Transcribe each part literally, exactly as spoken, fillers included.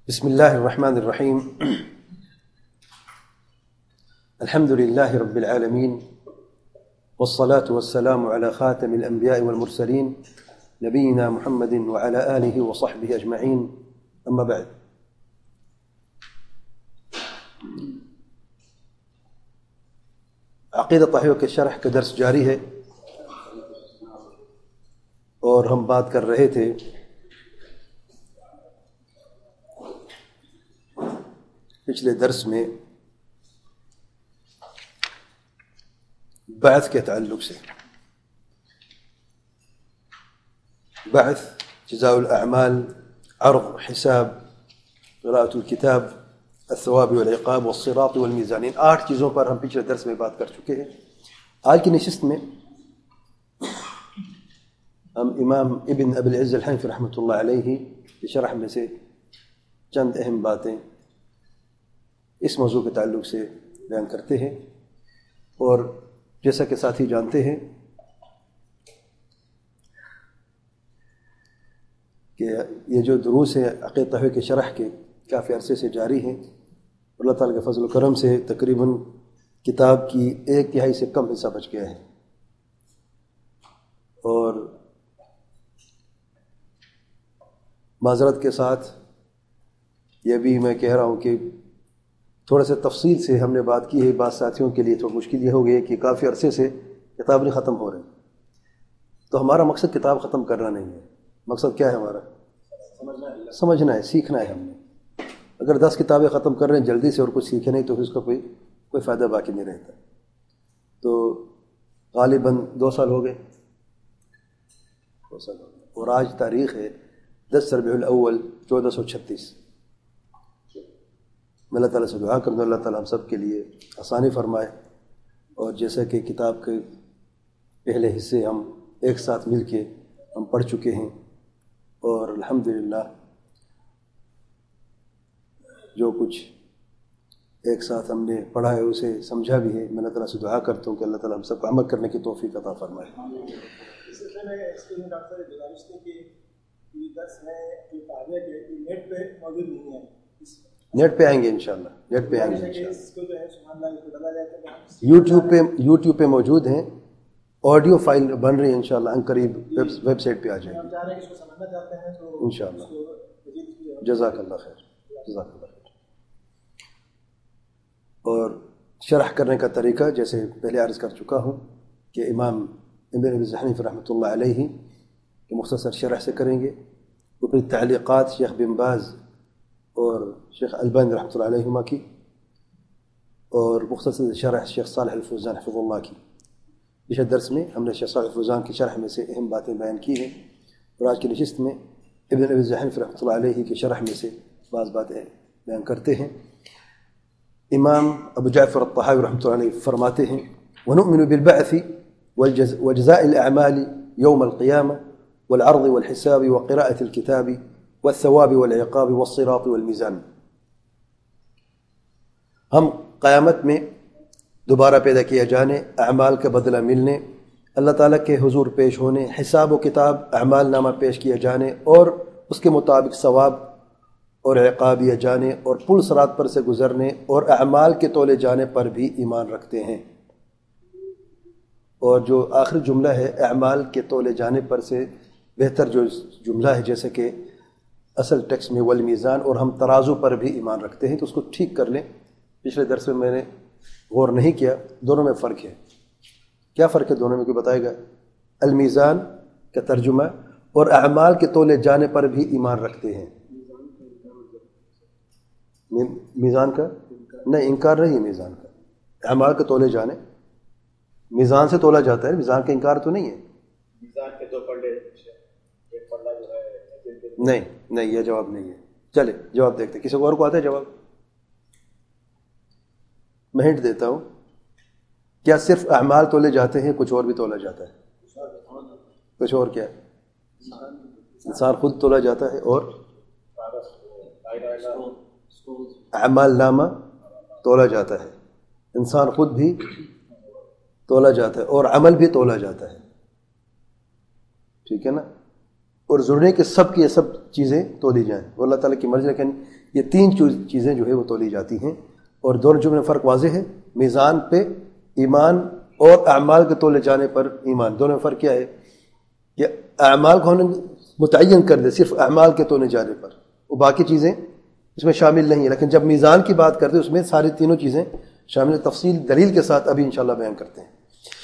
بسم الله الرحمن الرحيم. الحمد لله رب العالمين، والصلاة والسلام على خاتم الأنبياء والمرسلين نبينا محمد وعلى آله وصحبه أجمعين، أما بعد. عقیدہ طحاویہ کے شرح کا درس جاری ہے اور ہم بات کر رہے تھے پچھلے درس میں بعث کے تعلق سے. بعث، جزاء الاعمال، عرض، حساب، قراءة الكتاب، الثواب والعقاب والصراط والمیزان، ان آٹھ چیزوں پر ہم پچھلے درس میں بات کر چکے ہیں. آج کی نشست میں ہم امام ابن ابی العز الحنفی رحمۃ اللہ علیہ کی شرح میں سے چند اہم باتیں اس موضوع کے تعلق سے بیان کرتے ہیں. اور جیسا کہ ساتھی جانتے ہیں کہ یہ جو دروس ہیں عقیدہ طحاویہ کے شرح کے کافی عرصے سے جاری ہیں. اللہ تعالیٰ کے فضل و کرم سے تقریباً کتاب کی ایک تہائی سے کم حصہ بچ گیا ہے. اور معذرت کے ساتھ یہ بھی میں کہہ رہا ہوں کہ تھوڑا سا تفصیل سے ہم نے بات کی ہے. بعض ساتھیوں کے لیے تھوڑا مشکل یہ ہو گئی کہ کافی عرصے سے کتاب نہیں ختم ہو رہی. تو ہمارا مقصد کتاب ختم کرنا نہیں ہے. مقصد کیا ہے ہمارا؟ سمجھنا ہے، سیکھنا ہے. ہم نے اگر دس کتابیں ختم کر رہے ہیں جلدی سے اور کچھ سیکھے نہیں تو پھر اس کا کوئی کوئی فائدہ باقی نہیں رہتا. تو غالباً دو سال ہو گئے دو سال ہو گئے اور آج تاریخ ہے دس ربیع الاول چودہ سو چھتیس. میں اللہ تعالیٰ سے دعا کروں اللہ تعالیٰ ہم سب کے لیے آسانی فرمائے. اور جیسا کہ کتاب کے پہلے حصے ہم ایک ساتھ مل کے ہم پڑھ چکے ہیں اور الحمدللہ جو کچھ ایک ساتھ ہم نے پڑھا ہے اسے سمجھا بھی ہے. میں اللہ تعالیٰ سے دعا کرتا ہوں کہ اللہ تعالیٰ ہم سب کو عمل کرنے کی توفیق عطا فرمائے. اس سلسلے میں اس کے ڈاکٹر صاحب گزارش تھی کہ یہ درس ہے جو تعبیر کے نیٹ پہ موجود نہیں ہے. نیٹ پہ آئیں گے انشاءاللہ. نیٹ پہ آئیں گے انشاءاللہ. یوٹیوب پہ یوٹیوب پہ موجود ہیں. آڈیو فائل بن رہی ہے انشاءاللہ ان قریب ویب سائٹ پہ آ جائیں گے انشاءاللہ. جزاک اللہ خیر. جزاک اللہ خیر. اور شرح کرنے کا طریقہ جیسے پہلے عرض کر چکا ہوں کہ امام ابن ابی العز الحنفی رحمۃ اللہ علیہ کے مختصر شرح سے کریں گے. اوپری تعلیقات شیخ بن باز اور شیخ البانی رحمۃ اللہ علیہما کی اور مختصر شرح شیخ صالح الفوزان حفظ اللہ کی. پچھلے درس میں ہم نے شیخ صالح الفوزان کی شرح میں سے اہم باتیں بیان کی ہیں اور آج کی نشست میں ابن ابی العز الحنفی رحمۃ اللہ علیہ کی شرح میں سے بعض باتیں بیان کرتے ہیں. امام ابو جعفر الطحاوی رحمۃ اللہ علیہ فرماتے ہیں وَنُؤْمِنُ بِالْبَعْثِ وَجَزَاءِ الْأَعْمَالِ يَوْمَ الْقِيَامَةِ وَالْعَرْضِ وَالْحِسَابِ وَقِرَاءَةِ الْكِتَابِ والثواب والعقاب والصراط والمیزان. ہم قیامت میں دوبارہ پیدا کیا جانے، اعمال کا بدلہ ملنے، اللہ تعالیٰ کے حضور پیش ہونے، حساب و کتاب اعمال نامہ پیش کیا جانے اور اس کے مطابق ثواب اور عقاب یا جانے اور پل صراط پر سے گزرنے اور اعمال کے تولے جانے پر بھی ایمان رکھتے ہیں. اور جو آخری جملہ ہے اعمال کے تولے جانے پر سے بہتر جو جملہ ہے جیسے کہ اصل ٹیکسٹ میں والمیزان، اور ہم ترازو پر بھی ایمان رکھتے ہیں. تو اس کو ٹھیک کر لیں. پچھلے درس میں میں نے غور نہیں کیا. دونوں میں فرق ہے. کیا فرق ہے دونوں میں؟ کوئی بتائے گا؟ المیزان کا ترجمہ اور اعمال کے تولے جانے پر بھی ایمان رکھتے ہیں. میزان کا نہیں انکار نہیں ہے. میزان کا اعمال کے تولے جانے میزان سے تولا جاتا ہے. میزان کا انکار تو نہیں ہے. میزان کے دو پلڑے، ایک پلڑا جو ہے نہیں نہیں یہ جواب نہیں ہے. چلے جواب دیکھتے. کسی اور کو آتا ہے جواب؟ میں ہنٹ دیتا ہوں. کیا صرف اعمال تولے جاتے ہیں؟ کچھ اور بھی تولا جاتا ہے؟ کچھ اور کیا ہے؟ انسان خود تولا جاتا ہے اور اعمال نامہ تولا جاتا ہے. انسان خود بھی تولا جاتا ہے اور عمل بھی تولا جاتا ہے. ٹھیک ہے نا؟ اور ضروری ہے کہ سب کی یہ سب چیزیں تولی جائیں. وہ اللہ تعالیٰ کی مرضی. لیکن یہ تین چیزیں جو ہے وہ تولی جاتی ہیں، اور دونوں جو میں فرق واضح ہے، میزان پہ ایمان اور اعمال کے تولے جانے پر ایمان، دونوں میں فرق کیا ہے کہ اعمال کو ہم نے متعین کر دے صرف اعمال کے تولے جانے پر، وہ باقی چیزیں اس میں شامل نہیں ہیں، لیکن جب میزان کی بات کرتے ہیں اس میں ساری تینوں چیزیں شامل ہیں، تفصیل دلیل کے ساتھ ابھی انشاءاللہ بیان کرتے ہیں۔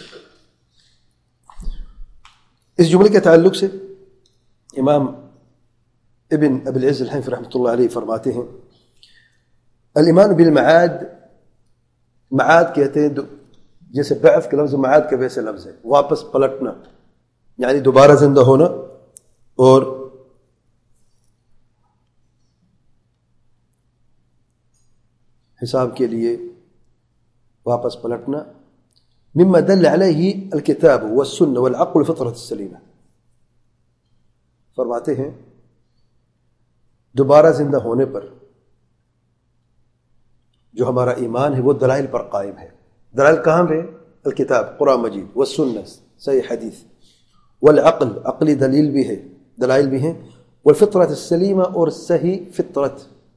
اس جملے کے تعلق سے امام ابن ابی العز الحنفی رحمۃ اللہ علیہ فرماتے ہیں الایمان بالمعاد، معاد کہتے ہیں جیسے بعث کے لفظ معاد کے ویسے لفظ ہے، واپس پلٹنا، یعنی دوبارہ زندہ ہونا اور حساب کے لیے واپس پلٹنا، مما دل علیہ الکتاب والسنہ والعقل والفطرۃ السلیمہ، فرماتے ہیں دوبارہ زندہ ہونے پر جو ہمارا ایمان ہے وہ دلائل پر قائم ہے۔ دلائل کہاں پہ؟ الکتاب قرآن مجید، والسنہ صحیح حدیث، والعقل عقلی دلیل بھی ہے، دلائل بھی ہیں، والفطرۃ السلیمہ اور صحیح فطرت،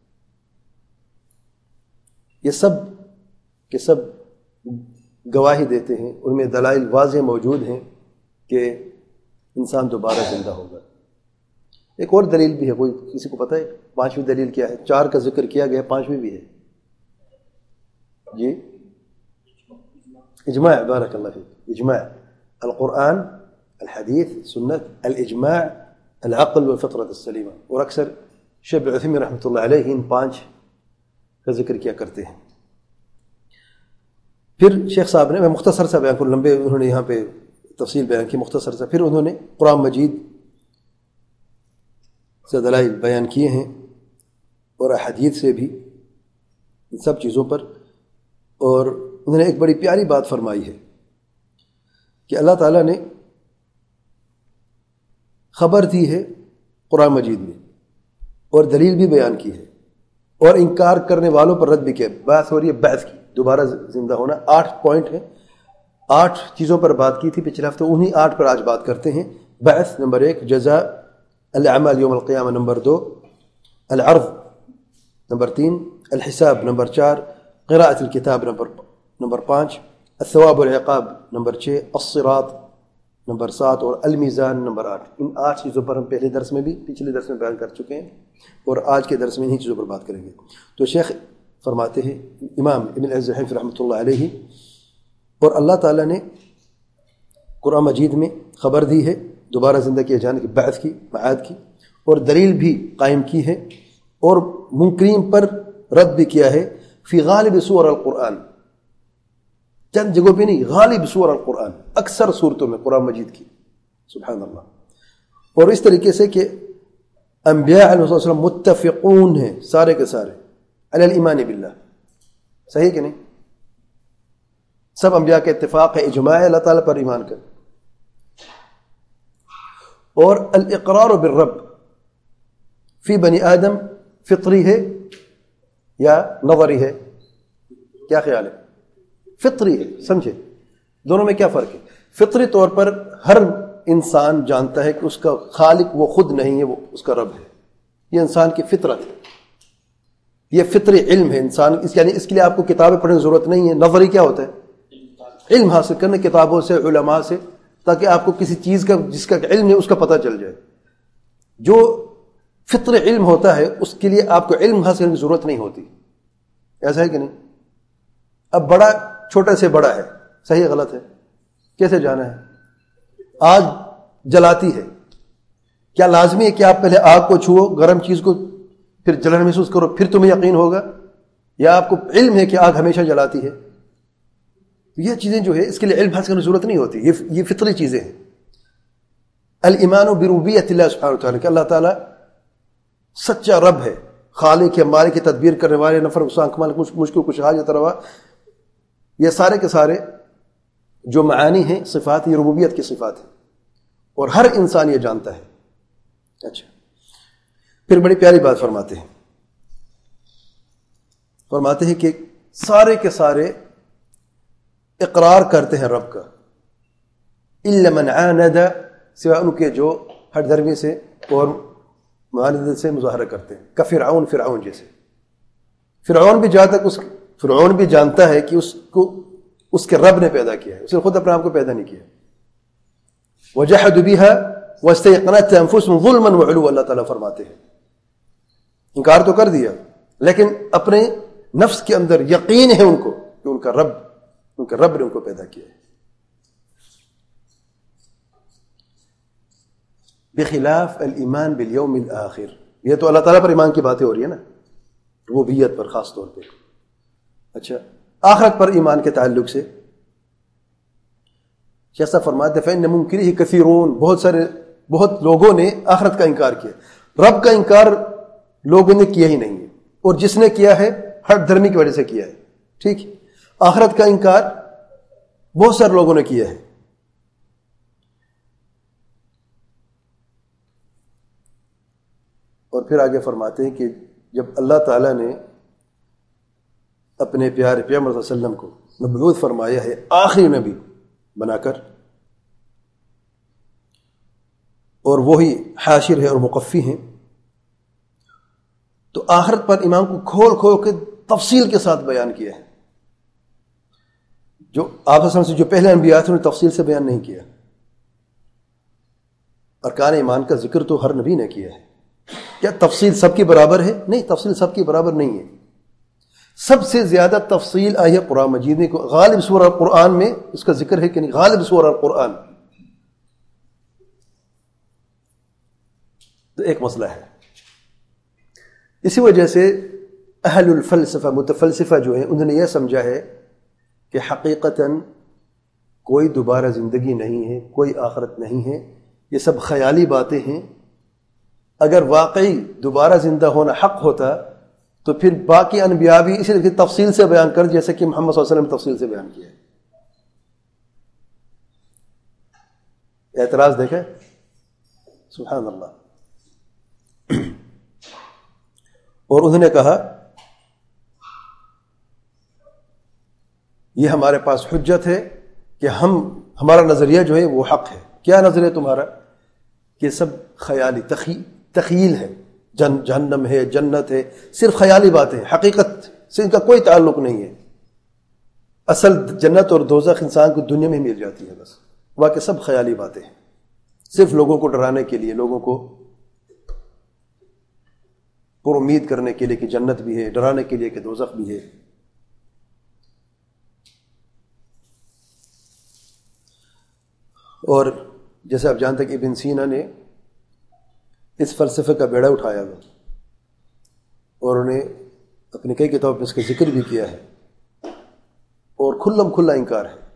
یہ سب کے سب گواہی دیتے ہیں، ان میں دلائل واضح موجود ہیں کہ انسان دوبارہ زندہ ہوگا۔ ایک اور دلیل بھی ہے، کوئی کسی کو پتہ ہے پانچویں دلیل کیا ہے؟ چار کا ذکر کیا گیا، پانچویں بھی ہے جی، اجماع، بارک اللہ فیک، اجماع، القرآن، الحدیث، سنت، الاجماع، العقل والفطرۃ السلیمہ، اور اکثر شیخ عثیمین رحمۃ اللہ علیہ ان پانچ کا ذکر کیا کرتے ہیں۔ پھر شیخ صاحب نے، میں مختصر سا بیان کو لمبے انہوں نے یہاں پہ تفصیل بیان کی، مختصر سا، پھر انہوں نے قرآن مجید سے دلائل بیان کیے ہیں اور احادیث سے بھی ان سب چیزوں پر، اور انہوں نے ایک بڑی پیاری بات فرمائی ہے کہ اللہ تعالیٰ نے خبر دی ہے قرآن مجید میں اور دلیل بھی بیان کی ہے، اور انکار کرنے والوں پر رد بھی کیا۔ بات ہو رہی ہے بعث کی، دوبارہ زندہ ہونا، آٹھ پوائنٹ ہیں، آٹھ چیزوں پر بات کی تھی پچھلے ہفتے، انہی آٹھ پر آج بات کرتے ہیں۔ بعث نمبر ایک، جزاء الاعمال یوم القیامہ نمبر دو، العرض نمبر تین، الحساب نمبر چار، قراءۃ الکتاب نمبر نمبر پانچ، الثواب والعقاب نمبر چھ، الصراط نمبر سات، اور المیزان نمبر آٹھ۔ ان آٹھ چیزوں پر ہم پہلے درس میں بھی پچھلے درس میں بیان کر چکے ہیں، اور آج کے درس میں انہی چیزوں پر بات کریں گے۔ تو شیخ فرماتے ہیں امام ابن العز الحنفی رحمۃ اللہ علیہ، اور اللہ تعالیٰ نے قرآن مجید میں خبر دی ہے دوبارہ زندہ کیے جانے کی، بعث کی، معاد کی، اور دلیل بھی قائم کی ہے، اور منکرین پر رد بھی کیا ہے، فی غالب سور القرآن، چند جگہوں پہ نہیں، غالب سور القرآن، اکثر صورتوں میں قرآن مجید کی، سبحان اللہ۔ اور اس طریقے سے کہ انبیاء علیہ وسلم متفقون ہیں سارے کے سارے علی الایمان باللہ، صحیح کہ نہیں؟ سب انبیاء کا اتفاق ہے، اجماع ہے اللہ تعالیٰ پر ایمان کر، اور الاقرار بالرب فی بنی آدم فطری ہے یا نظری ہے؟ کیا خیال ہے؟ فطری ہے، سمجھے دونوں میں کیا فرق ہے؟ فطری طور پر ہر انسان جانتا ہے کہ اس کا خالق وہ خود نہیں ہے، وہ اس کا رب ہے، یہ انسان کی فطرت ہے، یہ فطری علم ہے انسان، اس یعنی اس کے لیے آپ کو کتابیں پڑھنے کی ضرورت نہیں ہے۔ نظری کیا ہوتا ہے؟ علم حاصل کرنے کتابوں سے، علماء سے، تاکہ آپ کو کسی چیز کا جس کا علم نہیں اس کا پتہ چل جائے۔ جو فطر علم ہوتا ہے اس کے لیے آپ کو علم حاصل کرنے کی ضرورت نہیں ہوتی، ایسا ہے کہ نہیں؟ اب بڑا چھوٹے سے بڑا ہے، صحیح غلط ہے، کیسے جانا ہے؟ آگ جلاتی ہے، کیا لازمی ہے کہ آپ پہلے آگ کو چھو، گرم چیز کو، پھر جلن محسوس کرو، پھر تمہیں یقین ہوگا؟ یا آپ کو علم ہے کہ آگ ہمیشہ جلاتی ہے؟ یہ چیزیں جو ہے اس کے لیے علم حاصل کرنے کی ضرورت نہیں ہوتی، یہ یہ فطری چیزیں ہیں۔ الایمان بربوبیت اللہ سبحانہ وتعالی، کہ اللہ تعالیٰ سچا رب ہے، خالق ہے، مالک کی تدبیر کرنے والے، نفر نقصان کمال، مشکل کشا حاجت روا، یہ سارے کے سارے جو معانی ہیں، صفات، یہ ربوبیت کی صفات ہیں، اور ہر انسان یہ جانتا ہے۔ اچھا، پھر بڑی پیاری بات فرماتے ہیں، فرماتے ہیں کہ سارے کے سارے اقرار کرتے ہیں رب کا، الا من عاند، سوائے ان کے جو ہر درمی سے اور معاندت سے مظاہرہ کرتے ہیں، کہ فرعون فرعون جیسے، فرعون بھی جہاں تک اس فرعون بھی جانتا ہے کہ اس کو اس کے رب نے پیدا کیا ہے، اس نے خود اپنے آپ کو پیدا نہیں کیا. وَجَحَدُوا بِهَا وَاسْتَيْقَنَتْهَا أَنفُسُهُمْ ظُلْمًا وَعُلُوًّا، اللہ تعالیٰ فرماتے ہیں انکار تو کر دیا لیکن اپنے نفس کے اندر یقین ہے ان کو کہ ان کا رب ان کے رب نے ان کو پیدا کیا ہے. بخلاف الایمان بالیوم الآخر، یہ تو اللہ تعالیٰ پر ایمان کی باتیں ہو رہی ہیں نا، ربوبیت پر خاص طور پہ. اچھا آخرت پر ایمان کے تعلق سے شیخ صاحب فرماتے ہیں فإن منکرہ کثیرون، بہت سارے بہت لوگوں نے آخرت کا انکار کیا. رب کا انکار لوگوں نے کیا ہی نہیں ہے، اور جس نے کیا ہے ہر دھرمی کی وجہ سے کیا ہے. ٹھیک، آخرت کا انکار بہت سارے لوگوں نے کیا ہے. اور پھر آگے فرماتے ہیں کہ جب اللہ تعالیٰ نے اپنے پیارے پیغمبر صلی اللہ علیہ وسلم کو مبعوث فرمایا ہے آخری نبی بنا کر، اور وہی حاشر ہے اور مقفی ہیں، تو آخرت پر ایمان کو کھول کھول کے تفصیل کے ساتھ بیان کیا ہے. جو آپ صلی اللہ علیہ وسلم سے جو پہلے انبیاء تھے انہوں نے تفصیل سے بیان نہیں کیا. ارکان ایمان کا ذکر تو ہر نبی نے کیا ہے. کیا تفصیل سب کی برابر ہے؟ نہیں، تفصیل سب کی برابر نہیں ہے. سب سے زیادہ تفصیل آئی ہے قرآن مجید میں. غالب سورہ قرآن میں اس کا ذکر ہے کہ نہیں؟ غالب سورہ قرآن. تو ایک مسئلہ ہے. اسی وجہ سے اہل الفلسفہ متفلسفہ جو ہیں انہوں نے یہ سمجھا ہے کہ حقیقتاً کوئی دوبارہ زندگی نہیں ہے، کوئی آخرت نہیں ہے، یہ سب خیالی باتیں ہیں. اگر واقعی دوبارہ زندہ ہونا حق ہوتا تو پھر باقی انبیاء بھی اسی طرح تفصیل سے بیان کر جیسے کہ محمد صلی اللہ علیہ وسلم نے تفصیل سے بیان کیا ہے. اعتراض دیکھیں، سبحان اللہ. اور انہوں نے کہا یہ ہمارے پاس حجت ہے کہ ہم ہمارا نظریہ جو ہے وہ حق ہے. کیا نظریہ تمہارا؟ کہ سب خیالی تخی تخیل ہے، جن جہنم ہے، جنت ہے، صرف خیالی باتیں ہیں، حقیقت سے ان کا کوئی تعلق نہیں ہے. اصل جنت اور دوزخ انسان کو دنیا میں مل جاتی ہے، بس باقی سب خیالی باتیں ہیں، صرف لوگوں کو ڈرانے کے لیے، لوگوں کو پر امید کرنے کے لیے کہ جنت بھی ہے، ڈرانے کے لیے کہ دوزخ بھی ہے. اور جیسے آپ جانتے ہیں کہ ابن سینا نے اس فلسفے کا بیڑا اٹھایا ہوا اور انہیں اپنی کئی کتابوں میں اس کا ذکر بھی کیا ہے، اور کھلم کھلا انکار ہے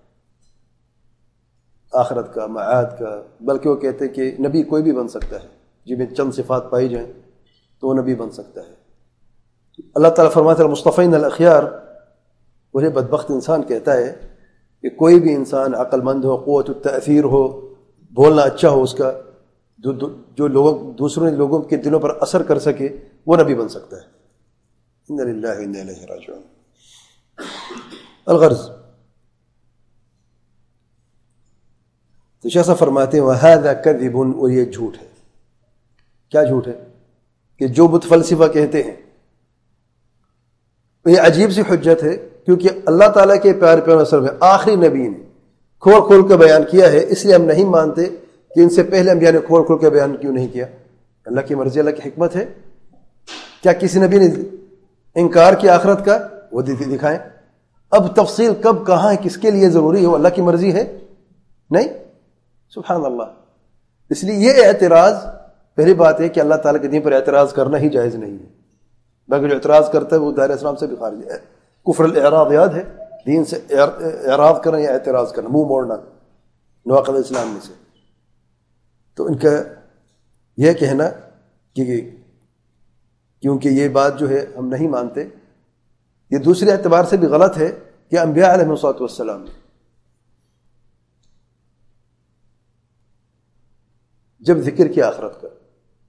آخرت کا، معاد کا. بلکہ وہ کہتے ہیں کہ نبی کوئی بھی بن سکتا ہے، جن میں چند صفات پائی جائیں تو وہ نبی بن سکتا ہے. اللہ تعالیٰ فرماتا ہے المصطفین الاخیار، انہیں بدبخت انسان کہتا ہے کہ کوئی بھی انسان عقل مند ہو، قوت التأثیر ہو، بولنا اچھا ہو اس کا، جو جو لوگوں دوسروں لوگوں کے دلوں پر اثر کر سکے، وہ نبی بن سکتا ہے. انا للہ و انا الیہ راجعون. الغرض، تو شیخ صاحب فرماتے ہیں وَهَذَا كَذِبٌ، اور یہ جھوٹ ہے. کیا جھوٹ ہے؟ کہ جو بت فلسفہ کہتے ہیں، یہ عجیب سی حجت ہے، کیونکہ اللہ تعالیٰ کے پیارے پیغمبر صلی اللہ علیہ وسلم آخری نبی نے کھول کھول کے بیان کیا ہے، اس لیے ہم نہیں مانتے کہ ان سے پہلے انبیاء نے کھول کھول کے بیان کیوں نہیں کیا. اللہ کی مرضی، اللہ کی حکمت ہے. کیا کسی نبی نے انکار کیا آخرت کا؟ وہ دکھائیں. اب تفصیل کب، کہاں، کس کے لیے ضروری ہے، وہ اللہ کی مرضی ہے؟ نہیں. سبحان اللہ. اس لیے یہ اعتراض، پہلی بات ہے کہ اللہ تعالیٰ کے دین پر اعتراض کرنا ہی جائز نہیں ہے. باقی جو اعتراض کرتا ہے وہ دائرہ اسلام سے بھی خارج ہے. کفر الاعراض یاد ہے، دین سے اعراض کرنا یا اعتراض کرنا، منہ موڑنا، نواقض اسلام میں سے. تو ان کا یہ کہنا کہ کیونکہ یہ بات جو ہے ہم نہیں مانتے، یہ دوسرے اعتبار سے بھی غلط ہے کہ انبیاء علیہ الصلوۃ والسلام نے جب ذکر کیا آخرت کا،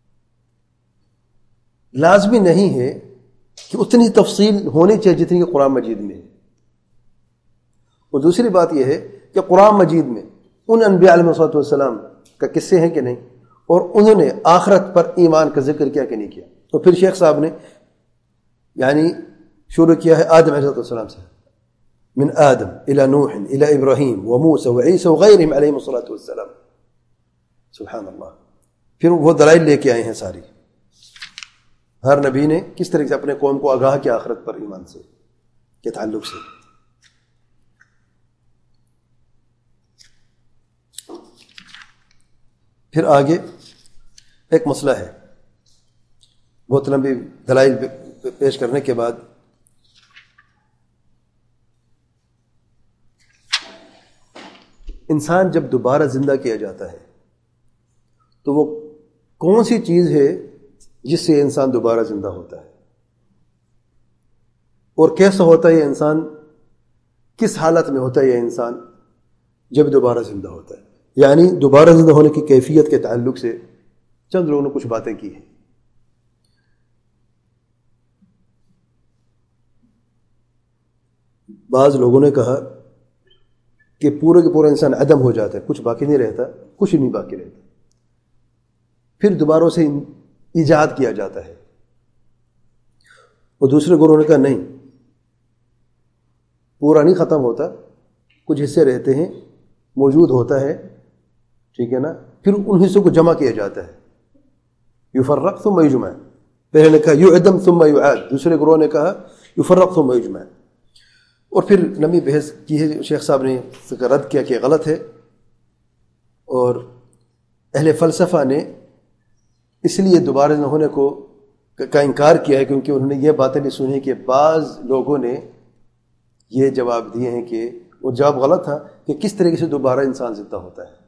لازمی نہیں ہے کہ اتنی تفصیل ہونی چاہیے جتنی کہ قرآن مجید میں ہے. اور دوسری بات یہ ہے کہ قرآن مجید میں ان انبیاء علیہ الصلوۃ والسلام کا قصے ہیں کہ نہیں، اور انہوں نے آخرت پر ایمان کا ذکر کیا کہ نہیں کیا. تو پھر شیخ صاحب نے یعنی شروع کیا ہے آدم علیہ السلام سے، من آدم الى نوح الى ابراہیم وموسى وعیسى وغیرہم علیہم الصلاۃ والسلام. سبحان اللہ. پھر وہ دلائل لے کے آئے ہیں ساری. ہر نبی نے کس طرح سے اپنے قوم کو آگاہ کیا آخرت پر ایمان سے کے تعلق سے. پھر آگے ایک مسئلہ ہے، بہت لمبی دلائل پیش کرنے کے بعد انسان جب دوبارہ زندہ کیا جاتا ہے تو وہ کون سی چیز ہے جس سے انسان دوبارہ زندہ ہوتا ہے، اور کیسا ہوتا ہے یہ انسان، کس حالت میں ہوتا ہے یہ انسان جب دوبارہ زندہ ہوتا ہے. یعنی دوبارہ زندہ ہونے کی کیفیت کے تعلق سے چند لوگوں نے کچھ باتیں کی ہیں. بعض لوگوں نے کہا کہ پورے کے پورا انسان عدم ہو جاتا ہے، کچھ باقی نہیں رہتا، کچھ نہیں باقی رہتا، پھر دوبارہ سے ایجاد کیا جاتا ہے. اور دوسرے گروہ نے کہا نہیں، پورا نہیں ختم ہوتا، کچھ حصے رہتے ہیں، موجود ہوتا ہے، ٹھیک ہے نا، پھر ان حصوں کو جمع کیا جاتا ہے. یفرق ثم یجمع. پہلے نے کہا یعدم ثم یعاد، دوسرے گروہ نے کہا یفرق ثم یجمع. اور پھر لمبی بحث کی ہے، شیخ صاحب نے رد کیا کہ غلط ہے. اور اہل فلسفہ نے اس لیے دوبارہ نہ ہونے کو کا انکار کیا ہے کیونکہ انہوں نے یہ باتیں بھی سنی کہ بعض لوگوں نے یہ جواب دیے ہیں کہ وہ جواب غلط تھا کہ کس طریقے سے دوبارہ انسان زندہ ہوتا ہے.